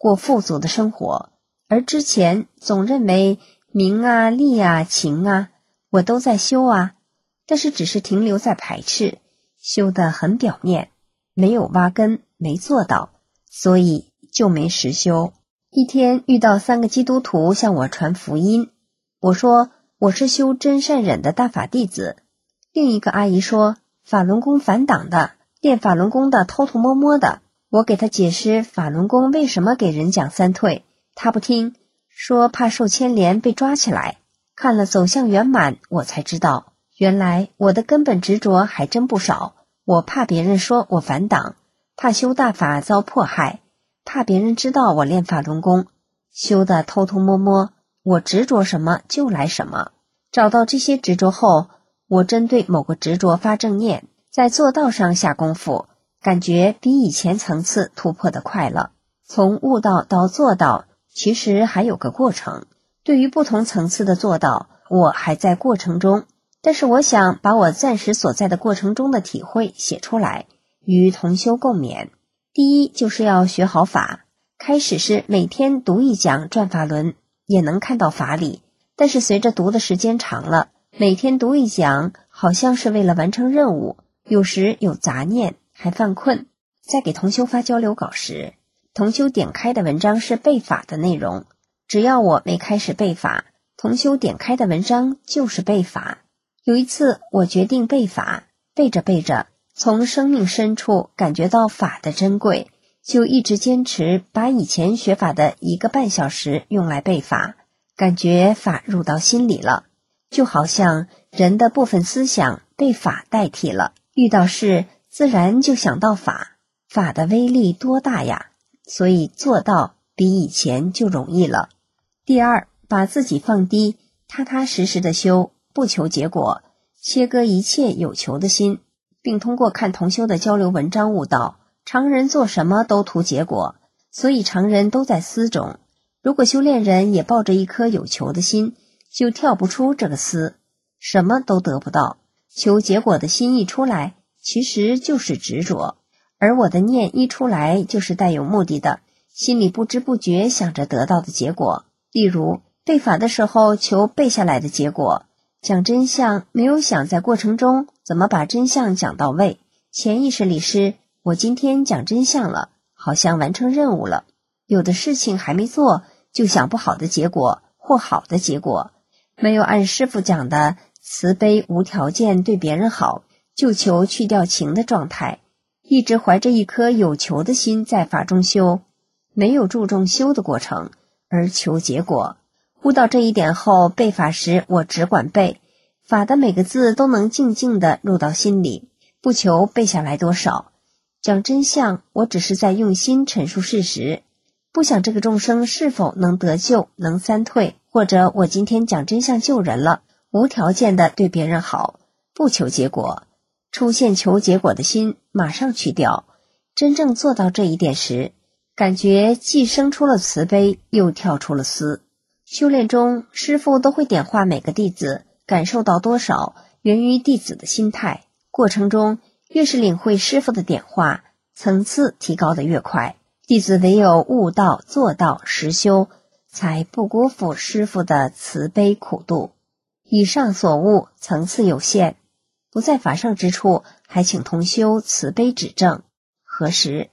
过富足的生活，而之前总认为名啊、利啊、情啊，我都在修啊，但是只是停留在排斥，修得很表面，没有挖根，没做到，所以就没实修。一天遇到三个基督徒向我传福音，我说我是修真善忍的大法弟子。另一个阿姨说法轮功反党的，练法轮功的偷偷摸摸的。我给他解释法轮功为什么给人讲三退，他不听，说怕受牵连被抓起来。看了走向圆满，我才知道原来我的根本执着还真不少。我怕别人说我反党，怕修大法遭迫害，怕别人知道我练法轮功，修的偷偷摸摸，我执着什么就来什么。找到这些执着后，我针对某个执着发正念，在做道上下功夫，感觉比以前层次突破的快了。从悟道到做到，其实还有个过程。对于不同层次的做到，我还在过程中，但是我想把我暂时所在的过程中的体会写出来，与同修共勉。第一，就是要学好法。开始是每天读一讲转法轮，也能看到法理，但是随着读的时间长了，每天读一讲好像是为了完成任务，有时有杂念，还犯困。在给同修发交流稿时，同修点开的文章是背法的内容，只要我没开始背法，同修点开的文章就是背法。有一次我决定背法，背着背着，从生命深处感觉到法的珍贵，就一直坚持把以前学法的一个半小时用来背法，感觉法入到心里了，就好像人的部分思想被法代替了，遇到事自然就想到法，法的威力多大呀！所以做到比以前就容易了。第二，把自己放低，踏踏实实的修，不求结果，切割一切有求的心，并通过看同修的交流文章悟道，常人做什么都图结果，所以常人都在思中。如果修炼人也抱着一颗有求的心，就跳不出这个思，什么都得不到。求结果的心一出来，其实就是执着，而我的念一出来就是带有目的的，心里不知不觉想着得到的结果。例如背法的时候求背下来的结果，讲真相没有想在过程中怎么把真相讲到位，潜意识里是我今天讲真相了，好像完成任务了。有的事情还没做就想不好的结果或好的结果，没有按师父讲的慈悲无条件对别人好，就求去掉情的状态，一直怀着一颗有求的心在法中修，没有注重修的过程，而求结果。悟到这一点后，背法时我只管背，法的每个字都能静静地入到心里，不求背下来多少。讲真相，我只是在用心陈述事实，不想这个众生是否能得救，能三退，或者我今天讲真相救人了，无条件的对别人好，不求结果。出现求结果的心马上去掉。真正做到这一点时，感觉既生出了慈悲，又跳出了思。修炼中，师父都会点化每个弟子，感受到多少源于弟子的心态。过程中越是领会师父的点化，层次提高得越快。弟子唯有悟道、做到、实修，才不辜负师父的慈悲苦度。以上所悟层次有限，不在法上之处，还请同修慈悲指正。何时？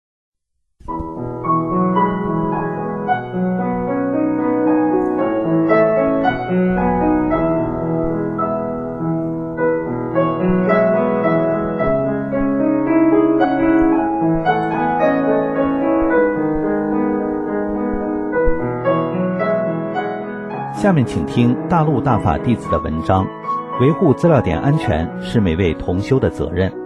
下面请听大陆大法弟子的文章，维护资料点安全是每位同修的责任。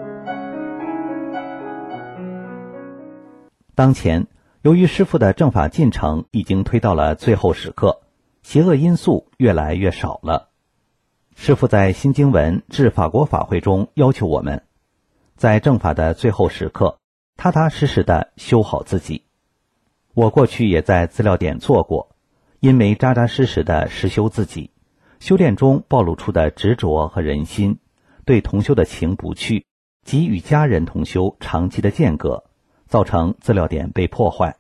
当前，由于师父的正法进程已经推到了最后时刻，邪恶因素越来越少了。师父在新经文至法国法会中要求我们，在正法的最后时刻，踏踏实实地修好自己。我过去也在资料点做过，因没扎扎实实地实修自己，修炼中暴露出的执着和人心，对同修的情不去，及与家人同修长期的间隔，造成资料点被破坏，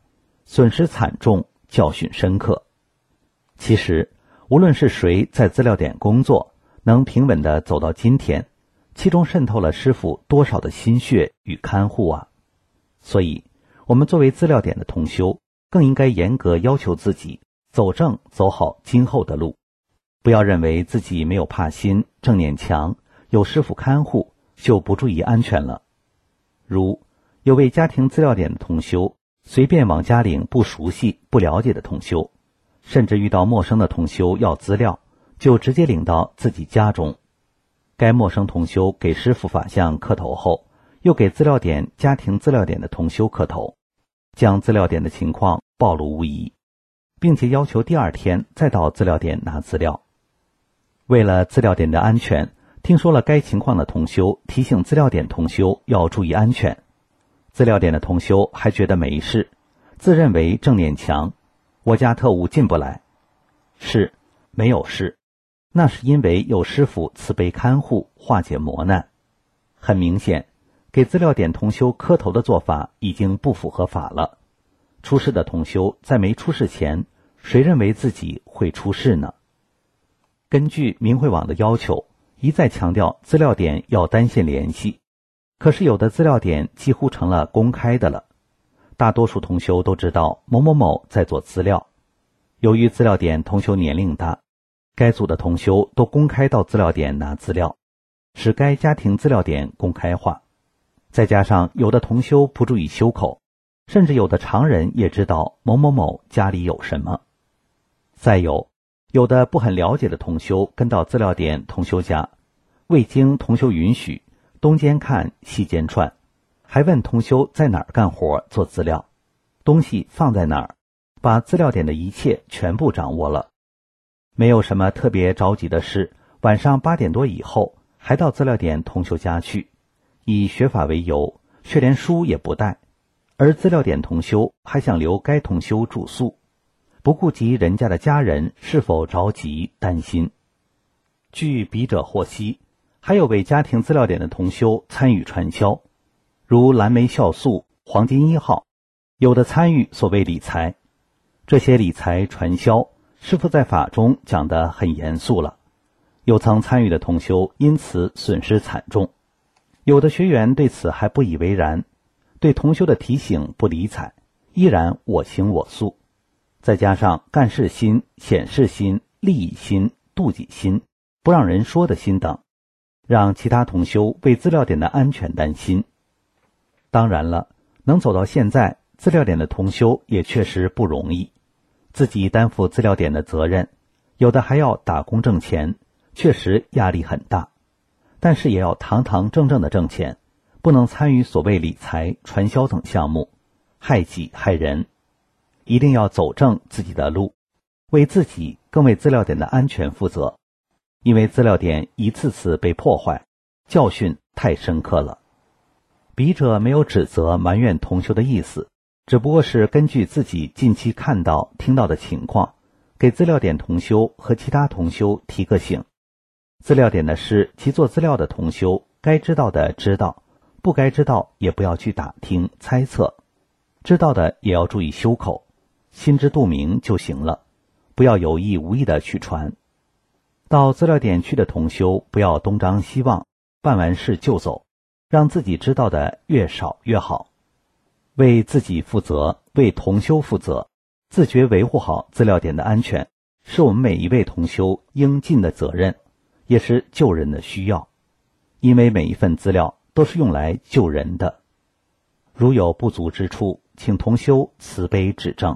损失惨重，教训深刻。其实无论是谁在资料点工作，能平稳地走到今天，其中渗透了师傅多少的心血与看护啊！所以我们作为资料点的同修，更应该严格要求自己走正走好今后的路，不要认为自己没有怕心，正念强，有师傅看护就不注意安全了。如有位家庭资料点的同修，随便往家领不熟悉不了解的同修，甚至遇到陌生的同修要资料，就直接领到自己家中。该陌生同修给师父法相磕头后，又给资料点家庭资料点的同修磕头，将资料点的情况暴露无遗，并且要求第二天再到资料点拿资料。为了资料点的安全，听说了该情况的同修提醒资料点同修要注意安全，资料点的同修还觉得没事，自认为正念强，我家特务进不来。是，没有事，那是因为有师傅慈悲看护，化解磨难。很明显，给资料点同修磕头的做法已经不符合法了。出事的同修在没出事前，谁认为自己会出事呢？根据明慧网的要求，一再强调资料点要单线联系，可是有的资料点几乎成了公开的了。大多数同修都知道某某某在做资料，由于资料点同修年龄大，该组的同修都公开到资料点拿资料，使该家庭资料点公开化。再加上有的同修不注意修口，甚至有的常人也知道某某某家里有什么。再有，有的不很了解的同修跟到资料点同修家，未经同修允许，东间看西间串，还问同修在哪儿干活做资料，东西放在哪儿，把资料点的一切全部掌握了。没有什么特别着急的事，晚上八点多以后还到资料点同修家去，以学法为由，却连书也不带，而资料点同修还想留该同修住宿，不顾及人家的家人是否着急担心。据笔者获悉，还有位家庭资料点的同修参与传销，如蓝莓酵素、黄金一号，有的参与所谓理财。这些理财传销，师父在法中讲得很严肃了，有曾参与的同修因此损失惨重。有的学员对此还不以为然，对同修的提醒不理睬，依然我行我素。再加上干事心、显示心、利益心、妒忌心、不让人说的心等，让其他同修为资料点的安全担心。当然了，能走到现在，资料点的同修也确实不容易，自己担负资料点的责任，有的还要打工挣钱，确实压力很大。但是也要堂堂正正的挣钱，不能参与所谓理财、传销等项目，害己害人。一定要走正自己的路，为自己更为资料点的安全负责。因为资料点一次次被破坏，教训太深刻了。笔者没有指责埋怨同修的意思，只不过是根据自己近期看到听到的情况，给资料点同修和其他同修提个醒。资料点的事，其做资料的同修该知道的知道，不该知道也不要去打听猜测，知道的也要注意修口，心知肚明就行了，不要有意无意的去传。到资料点去的同修不要东张西望，办完事就走，让自己知道的越少越好。为自己负责，为同修负责，自觉维护好资料点的安全，是我们每一位同修应尽的责任，也是救人的需要。因为每一份资料都是用来救人的，如有不足之处，请同修慈悲指正。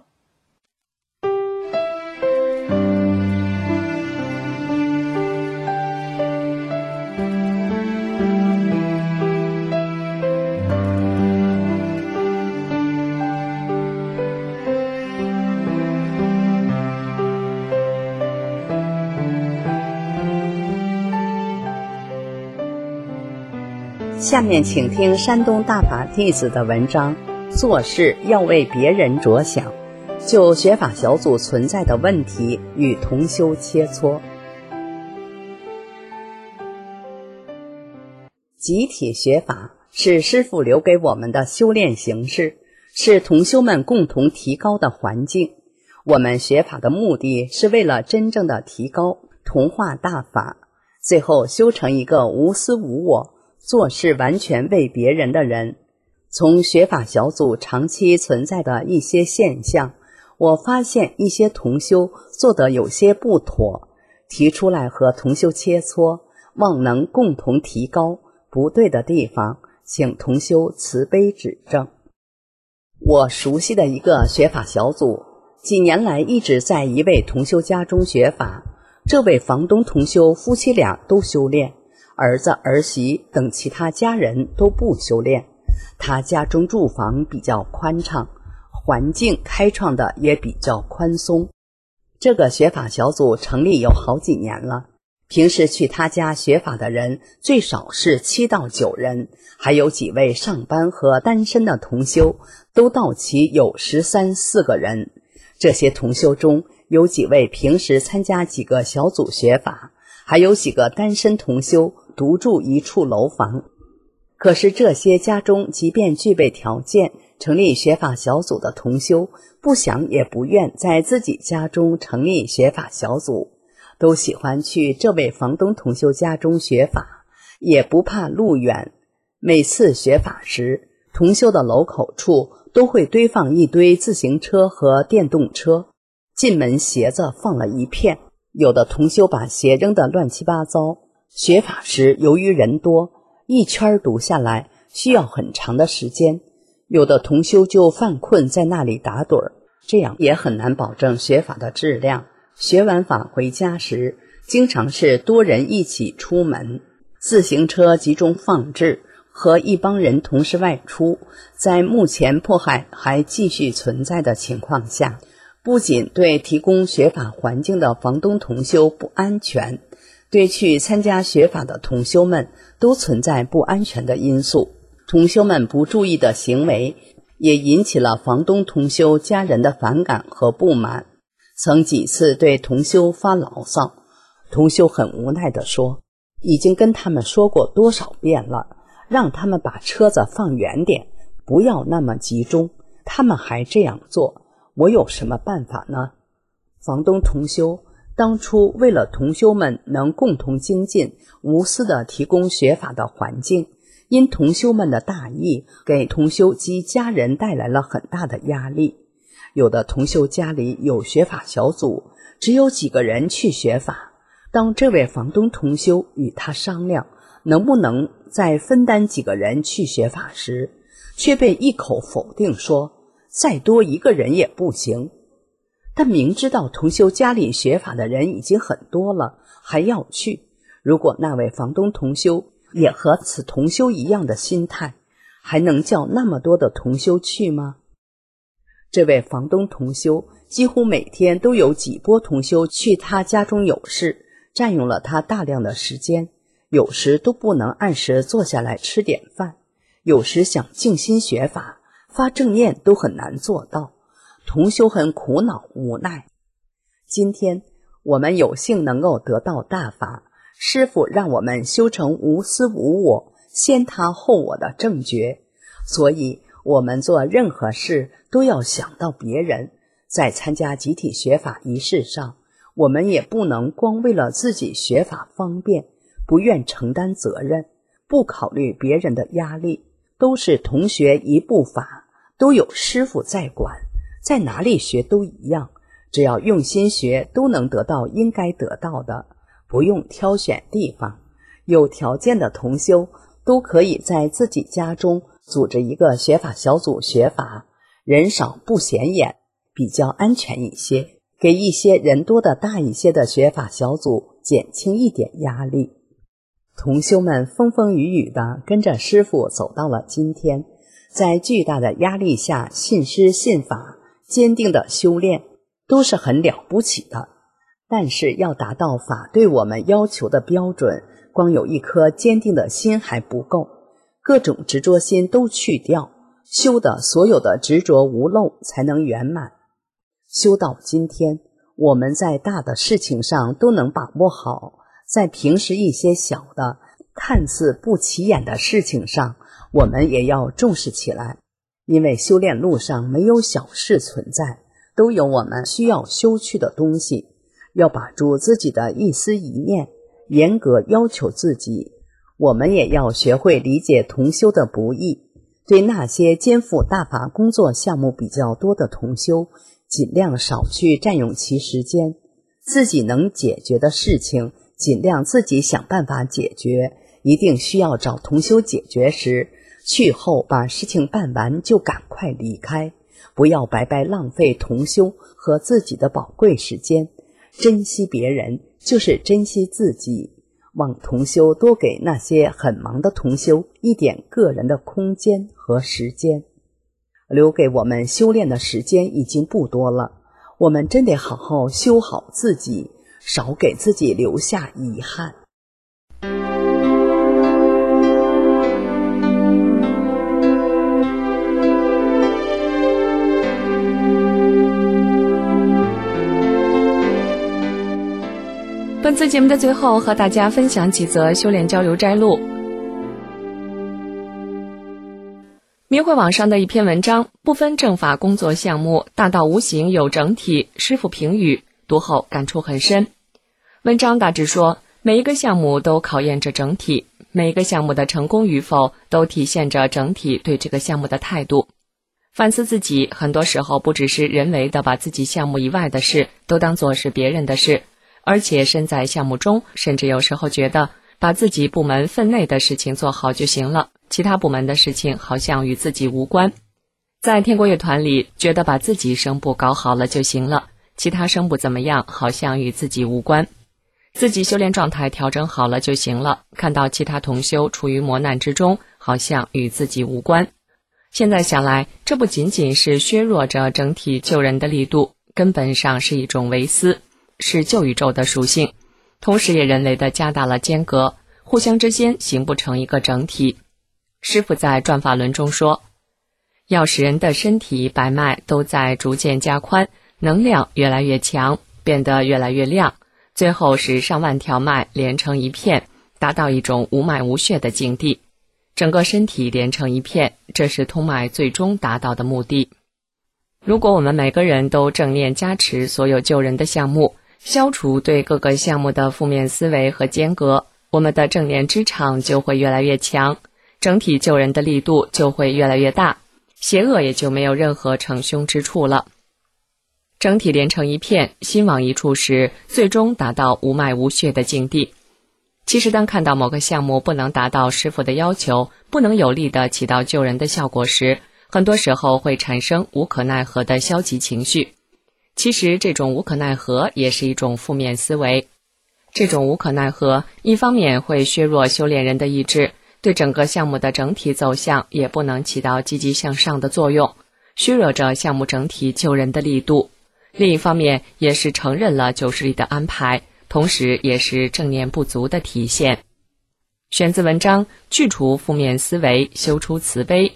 下面请听山东大法弟子的文章，做事要为别人着想，就学法小组存在的问题与同修切磋。集体学法是师父留给我们的修炼形式， 是同修们共同提高的环境。我们学法的目的是为了真正的提高同化大法，最后修成一个无私无我，做事完全为别人的人。从学法小组长期存在的一些现象，我发现一些同修做得有些不妥，提出来和同修切磋，望能共同提高，不对的地方请同修慈悲指正。我熟悉的一个学法小组几年来一直在一位同修家中学法，这位房东同修夫妻俩都修炼，儿子儿媳等其他家人都不修炼。他家中住房比较宽敞，环境开创的也比较宽松。这个学法小组成立有好几年了，平时去他家学法的人最少是七到九人，还有几位上班和单身的同修都到齐有十三四个人。这些同修中有几位平时参加几个小组学法，还有几个单身同修独住一处楼房。可是这些家中即便具备条件成立学法小组的同修，不想也不愿在自己家中成立学法小组，都喜欢去这位房东同修家中学法，也不怕路远。每次学法时，同修的楼口处都会堆放一堆自行车和电动车，进门鞋子放了一片，有的同修把鞋扔得乱七八糟。学法时由于人多，一圈读下来需要很长的时间，有的同修就犯困在那里打盹儿，这样也很难保证学法的质量。学完法回家时，经常是多人一起出门，自行车集中放置，和一帮人同时外出。在目前迫害还继续存在的情况下，不仅对提供学法环境的房东同修不安全，对去参加学法的同修们都存在不安全的因素。同修们不注意的行为也引起了房东同修家人的反感和不满，曾几次对同修发牢骚。同修很无奈地说，已经跟他们说过多少遍了，让他们把车子放远点，不要那么集中，他们还这样做，我有什么办法呢？房东同修当初为了同修们能共同精进，无私地提供学法的环境，因同修们的大意，给同修及家人带来了很大的压力。有的同修家里有学法小组，只有几个人去学法，当这位房东同修与他商量能不能再分担几个人去学法时，却被一口否定说再多一个人也不行。但明知道同修家里学法的人已经很多了，还要去，如果那位房东同修也和此同修一样的心态，还能叫那么多的同修去吗？这位房东同修几乎每天都有几波同修去他家中有事，占用了他大量的时间，有时都不能按时坐下来吃点饭，有时想静心学法发正念都很难做到，同修很苦恼无奈。今天我们有幸能够得到大法，师父让我们修成无私无我，先他后我的正觉，所以我们做任何事都要想到别人。在参加集体学法仪式上，我们也不能光为了自己学法方便，不愿承担责任，不考虑别人的压力。都是同学一部法，都有师父在管，在哪里学都一样，只要用心学，都能得到应该得到的，不用挑选地方。有条件的同修都可以在自己家中组织一个学法小组学法，人少不显眼，比较安全一些，给一些人多的大一些的学法小组减轻一点压力。同修们风风雨雨地跟着师父走到了今天，在巨大的压力下信师信法，坚定的修炼，都是很了不起的。但是要达到法对我们要求的标准，光有一颗坚定的心还不够，各种执着心都去掉，修的所有的执着无漏才能圆满。修到今天，我们在大的事情上都能把握好，在平时一些小的看似不起眼的事情上，我们也要重视起来。 因为修炼路上没有小事存在，都有我们需要修去的东西，要把住自己的一丝一念，严格要求自己。我们也要学会理解同修的不易，对那些肩负大法工作项目比较多的同修，尽量少去占用其时间，自己能解决的事情尽量自己想办法解决，一定需要找同修解决时，去后把事情办完就赶快离开，不要白白浪费同修和自己的宝贵时间。珍惜别人就是珍惜自己，望同修多给那些很忙的同修一点个人的空间和时间。留给我们修炼的时间已经不多了，我们真得好好修好自己，少给自己留下遗憾。 本次节目的最后，和大家分享几则修炼交流摘录。明慧网上的一篇文章，不分正法工作项目，大道无形有整体，师父评语，读后感触很深。文章大致说，每一个项目都考验着整体，每一个项目的成功与否都体现着整体对这个项目的态度。反思自己，很多时候不只是人为的把自己项目以外的事都当作是别人的事，而且身在项目中，甚至有时候觉得把自己部门分内的事情做好就行了，其他部门的事情好像与自己无关。在天国乐团里，觉得把自己声部搞好了就行了，其他声部怎么样好像与自己无关。自己修炼状态调整好了就行了，看到其他同修处于磨难之中，好像与自己无关。现在想来，这不仅仅是削弱着整体救人的力度，根本上是一种唯私，是旧宇宙的属性，同时也人为的加大了间隔，互相之间形不成一个整体。师父在转法轮中说，要使人的身体百脉都在逐渐加宽，能量越来越强，变得越来越亮，最后使上万条脉连成一片，达到一种无脉无血的境地，整个身体连成一片，这是通脉最终达到的目的。如果我们每个人都正念加持所有救人的项目，消除对各个项目的负面思维和间隔，我们的正念支场就会越来越强，整体救人的力度就会越来越大，邪恶也就没有任何逞凶之处了。整体连成一片，心往一处时，最终达到无脉无血的境地。其实当看到某个项目不能达到师父的要求，不能有力地起到救人的效果时，很多时候会产生无可奈何的消极情绪。其实这种无可奈何也是一种负面思维。这种无可奈何，一方面会削弱修炼人的意志，对整个项目的整体走向也不能起到积极向上的作用，削弱着项目整体救人的力度。另一方面也是承认了九十力的安排，同时也是正念不足的体现。选自文章《去除负面思维，修出慈悲》。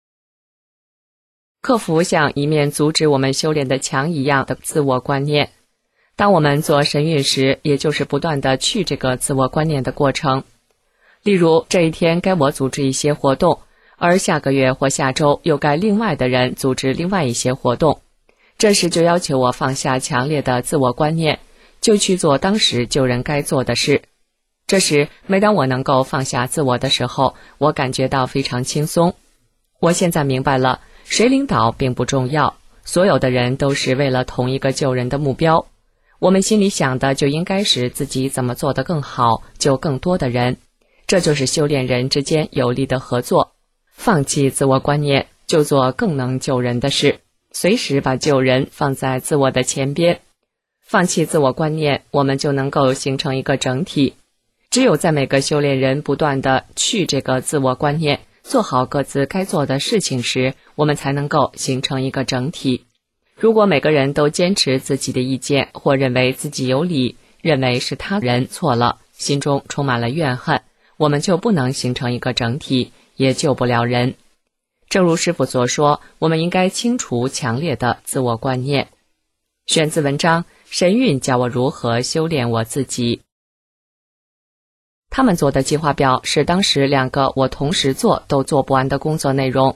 克服像一面阻止我们修炼的墙一样的自我观念。当我们做神韵时，也就是不断地去这个自我观念的过程。例如，这一天该我组织一些活动，而下个月或下周又该另外的人组织另外一些活动。这时就要求我放下强烈的自我观念，就去做当时救人该做的事。这时，每当我能够放下自我的时候，我感觉到非常轻松。我现在明白了，谁领导并不重要，所有的人都是为了同一个救人的目标。我们心里想的就应该是自己怎么做得更好，救更多的人。这就是修炼人之间有力的合作。放弃自我观念，就做更能救人的事，随时把救人放在自我的前边。放弃自我观念，我们就能够形成一个整体。只有在每个修炼人不断地去这个自我观念，做好各自该做的事情时，我们才能够形成一个整体。如果每个人都坚持自己的意见，或认为自己有理，认为是他人错了，心中充满了怨恨，我们就不能形成一个整体，也救不了人。正如师父所说，我们应该清除强烈的自我观念。选自文章《神韵教我如何修炼我自己》。他们做的计划表是当时两个我同时做都做不完的工作内容，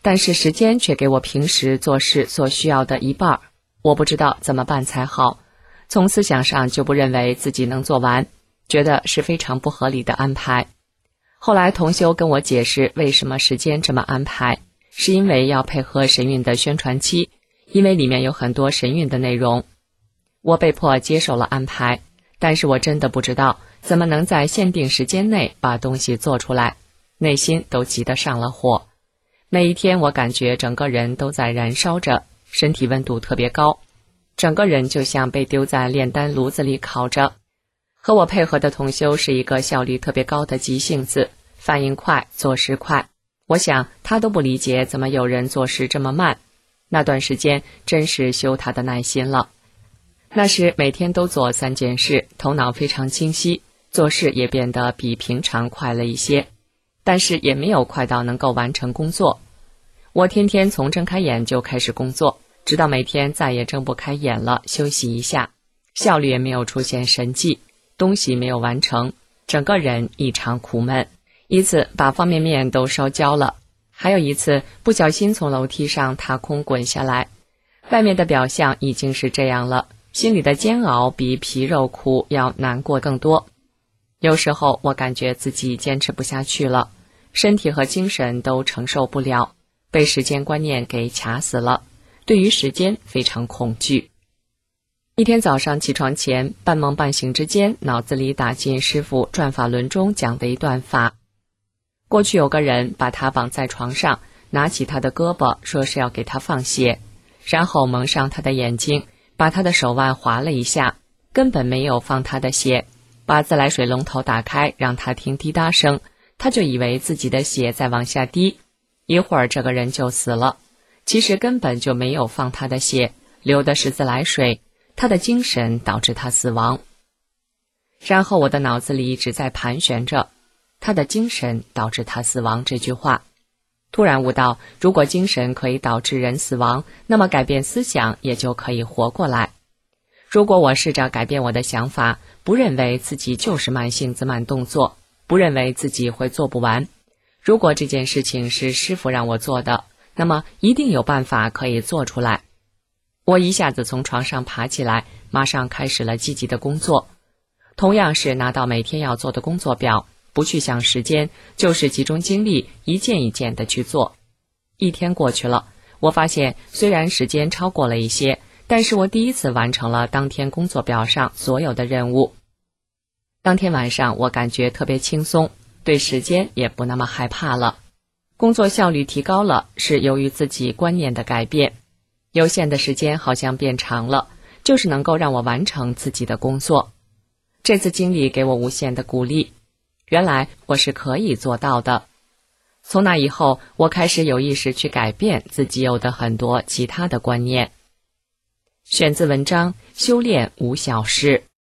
但是时间却给我平时做事所需要的一半，我不知道怎么办才好。从思想上就不认为自己能做完，觉得是非常不合理的安排。后来同修跟我解释为什么时间这么安排，是因为要配合神韵的宣传期，因为里面有很多神韵的内容。我被迫接受了安排，但是我真的不知道怎么能在限定时间内把东西做出来，内心都急得上了火。每一天我感觉整个人都在燃烧着，身体温度特别高，整个人就像被丢在炼丹炉子里烤着。和我配合的同修是一个效率特别高的急性子，反应快，做事快。我想他都不理解怎么有人做事这么慢。那段时间真是修他的耐心了。那时每天都做三件事，头脑非常清晰，做事也变得比平常快了一些，但是也没有快到能够完成工作。我天天从睁开眼就开始工作，直到每天再也睁不开眼了，休息一下，效率也没有出现神迹，东西没有完成，整个人异常苦闷。一次把方便面都烧焦了，还有一次不小心从楼梯上踏空滚下来。外面的表象已经是这样了，心里的煎熬比皮肉苦要难过更多。有时候我感觉自己坚持不下去了，身体和精神都承受不了，被时间观念给卡死了，对于时间非常恐惧。一天早上起床前，半梦半醒之间，脑子里打进师父转法轮中讲的一段法。过去有个人把他绑在床上，拿起他的胳膊，说是要给他放血，然后蒙上他的眼睛，把他的手腕划了一下，根本没有放他的血，把自来水龙头打开，让他听滴答声，他就以为自己的血在往下滴，一会儿这个人就死了。其实根本就没有放他的血，流的是自来水，他的精神导致他死亡。然后我的脑子里一直在盘旋着他的精神导致他死亡这句话，突然悟到，如果精神可以导致人死亡，那么改变思想也就可以活过来。如果我试着改变我的想法，不认为自己就是慢性子慢动作，不认为自己会做不完，如果这件事情是师父让我做的，那么一定有办法可以做出来。我一下子从床上爬起来，马上开始了积极的工作。同样是拿到每天要做的工作表，不去想时间，就是集中精力一件一件的去做。一天过去了，我发现虽然时间超过了一些，但是我第一次完成了当天工作表上所有的任务。当天晚上我感觉特别轻松，对时间也不那么害怕了，工作效率提高了，是由于自己观念的改变。有限的时间好像变长了，就是能够让我完成自己的工作。这次经历给我无限的鼓励，原来我是可以做到的。从那以后，我开始有意识去改变自己有的很多其他的观念。选自文章《修炼无小事》。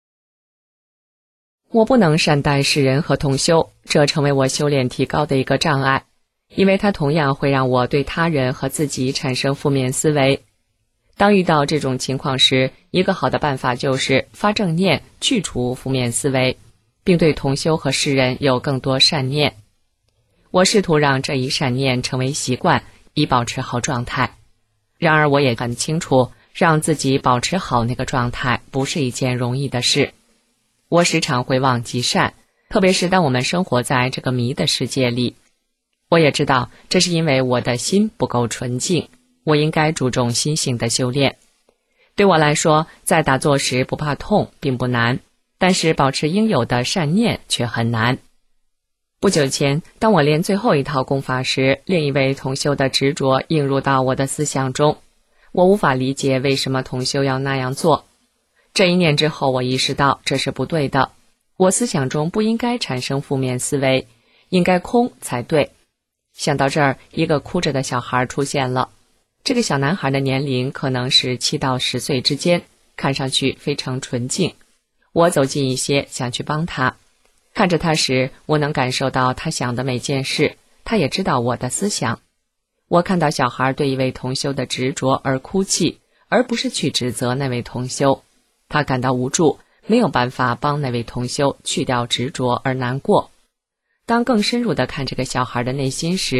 我不能善待世人和同修，这成为我修炼提高的一个障碍，因为它同样会让我对他人和自己产生负面思维。当遇到这种情况时，一个好的办法就是发正念，去除负面思维，并对同修和世人有更多善念。我试图让这一善念成为习惯，以保持好状态。然而我也很清楚，让自己保持好那个状态不是一件容易的事。我时常会忘记善，特别是当我们生活在这个迷的世界里。我也知道这是因为我的心不够纯净，我应该注重心性的修炼。对我来说，在打坐时不怕痛并不难，但是保持应有的善念却很难。不久前，当我练最后一套功法时，另一位同修的执着映入到我的思想中，我无法理解为什么同修要那样做。这一念之后，我意识到这是不对的，我思想中不应该产生负面思维，应该空才对。想到这儿，一个哭着的小孩出现了。这个小男孩的年龄可能是七到十岁之间，看上去非常纯净。我走近一些，想去帮他。看着他时，我能感受到他想的每件事，他也知道我的思想。我看到小孩对一位同修的执着而哭泣，而不是去指责那位同修。他感到无助，没有办法帮那位同修去掉执着而难过。当更深入地看这个小孩的内心时，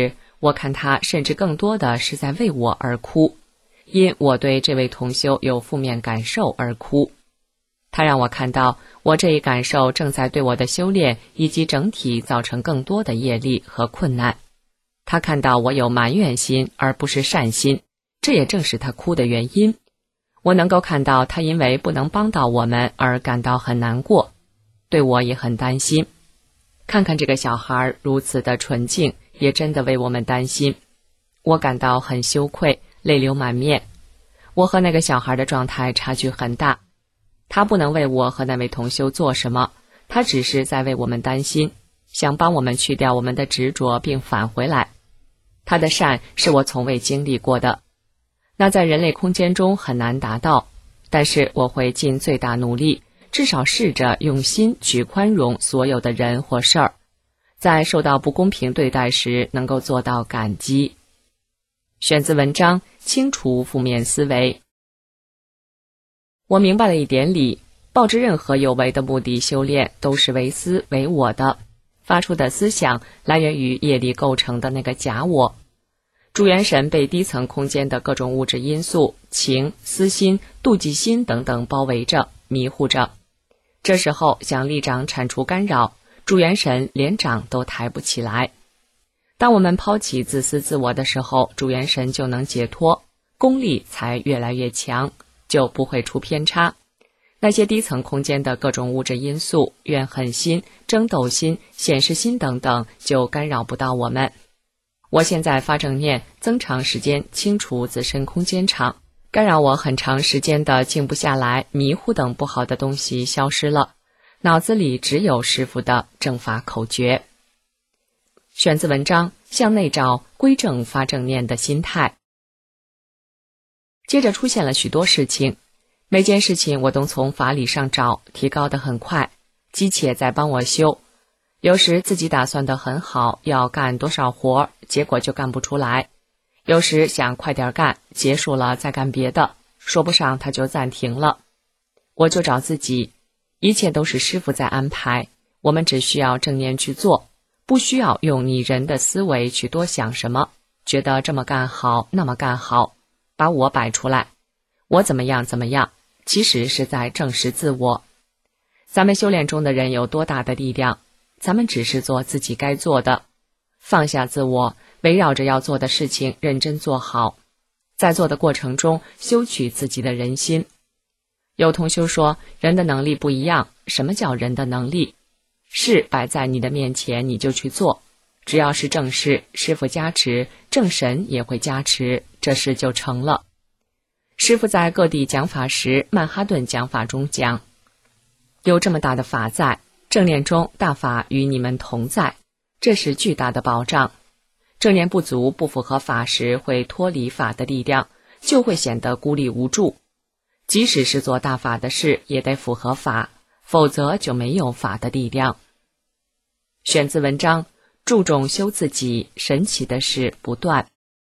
我看他甚至更多的是在为我而哭，因我对这位同修有负面感受而哭。他让我看到我这一感受正在对我的修炼以及整体造成更多的业力和困难。他看到我有埋怨心而不是善心，这也正是他哭的原因。我能够看到他因为不能帮到我们而感到很难过，对我也很担心。看看这个小孩如此的纯净，也真的为我们担心。我感到很羞愧，泪流满面。我和那个小孩的状态差距很大，他不能为我和那位同修做什么，他只是在为我们担心，想帮我们去掉我们的执着并返回来。他的善是我从未经历过的，那在人类空间中很难达到，但是我会尽最大努力，至少试着用心去宽容所有的人或事儿，在受到不公平对待时能够做到感激。选自文章《清除负面思维》。我明白了一点理，抱着任何有为的目的修炼都是为私为我的，发出的思想来源于业力构成的那个假我。诸元神被低层空间的各种物质因素、情、私心、妒忌心等等包围着，迷糊着。这时候想立掌铲除干扰，诸元神连掌都抬不起来。当我们抛弃自私自我的时候，诸元神就能解脱，功力才越来越强，就不会出偏差。那些低层空间的各种物质因素、怨恨心、争斗心、显示心等等，就干扰不到我们。我现在发正念，增长时间，清除自身空间场，干扰我很长时间的静不下来、迷糊等不好的东西消失了，脑子里只有师父的正法口诀。选自文章《向内找归正发正念的心态》。接着出现了许多事情，每件事情我都从法理上找，提高得很快，机械在帮我修。有时自己打算得很好，要干多少活，结果就干不出来。有时想快点干，结束了再干别的，说不上它就暂停了。我就找自己，一切都是师父在安排，我们只需要正念去做，不需要用你人的思维去多想什么，觉得这么干好，那么干好，把我摆出来，我怎么样怎么样，其实是在证实自我。咱们修炼中的人有多大的力量？咱们只是做自己该做的，放下自我，围绕着要做的事情认真做好，在做的过程中修取自己的人心。有同修说，人的能力不一样，什么叫人的能力？事摆在你的面前你就去做，只要是正事，师父加持，正神也会加持，这事就成了。师父在各地讲法时，曼哈顿讲法中讲，有这么大的法在，正念中大法与你们同在，这是巨大的保障。正念不足不符合法时，会脱离法的力量，就会显得孤立无助。即使是做大法的事，也得符合法，否则就没有法的力量。选自文章《注重修自己，神奇的事不断》。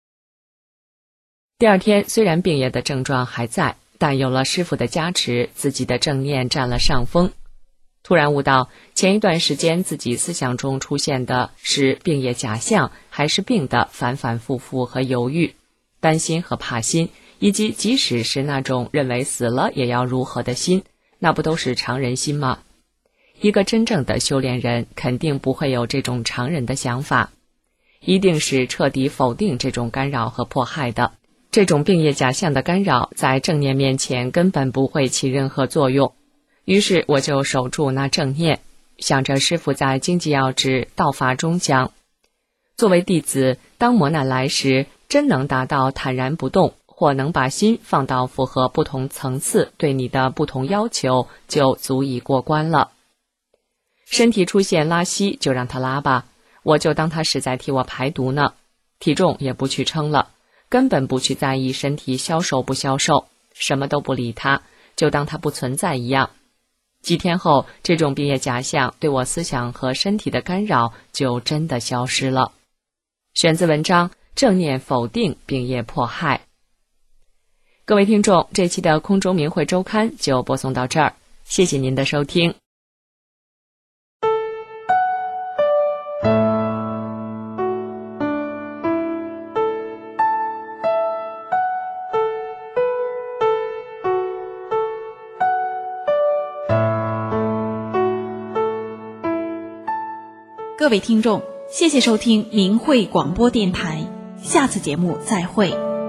第二天虽然病业的症状还在，但有了师父的加持，自己的正念占了上风。突然悟到前一段时间自己思想中出现的是病业假象还是病的反反复复和犹豫、担心和怕心，以及即使是那种认为死了也要如何的心，那不都是常人心吗？一个真正的修炼人肯定不会有这种常人的想法，一定是彻底否定这种干扰和迫害的。这种病业假象的干扰在正念面前根本不会起任何作用。于是我就守住那正念，想着师父在经济要旨道法中讲，作为弟子，当磨难来时，真能达到坦然不动，或能把心放到符合不同层次对你的不同要求，就足以过关了。身体出现拉稀就让它拉吧，我就当它是在替我排毒呢，体重也不去称了，根本不去在意身体消瘦不消瘦，什么都不理它，就当它不存在一样。几天后，这种病业假象对我思想和身体的干扰就真的消失了。选自文章《正念否定病业迫害》。各位听众，这期的空中明慧周刊就播送到这儿，谢谢您的收听。 各位听众，谢谢收听明慧广播电台，下次节目再会。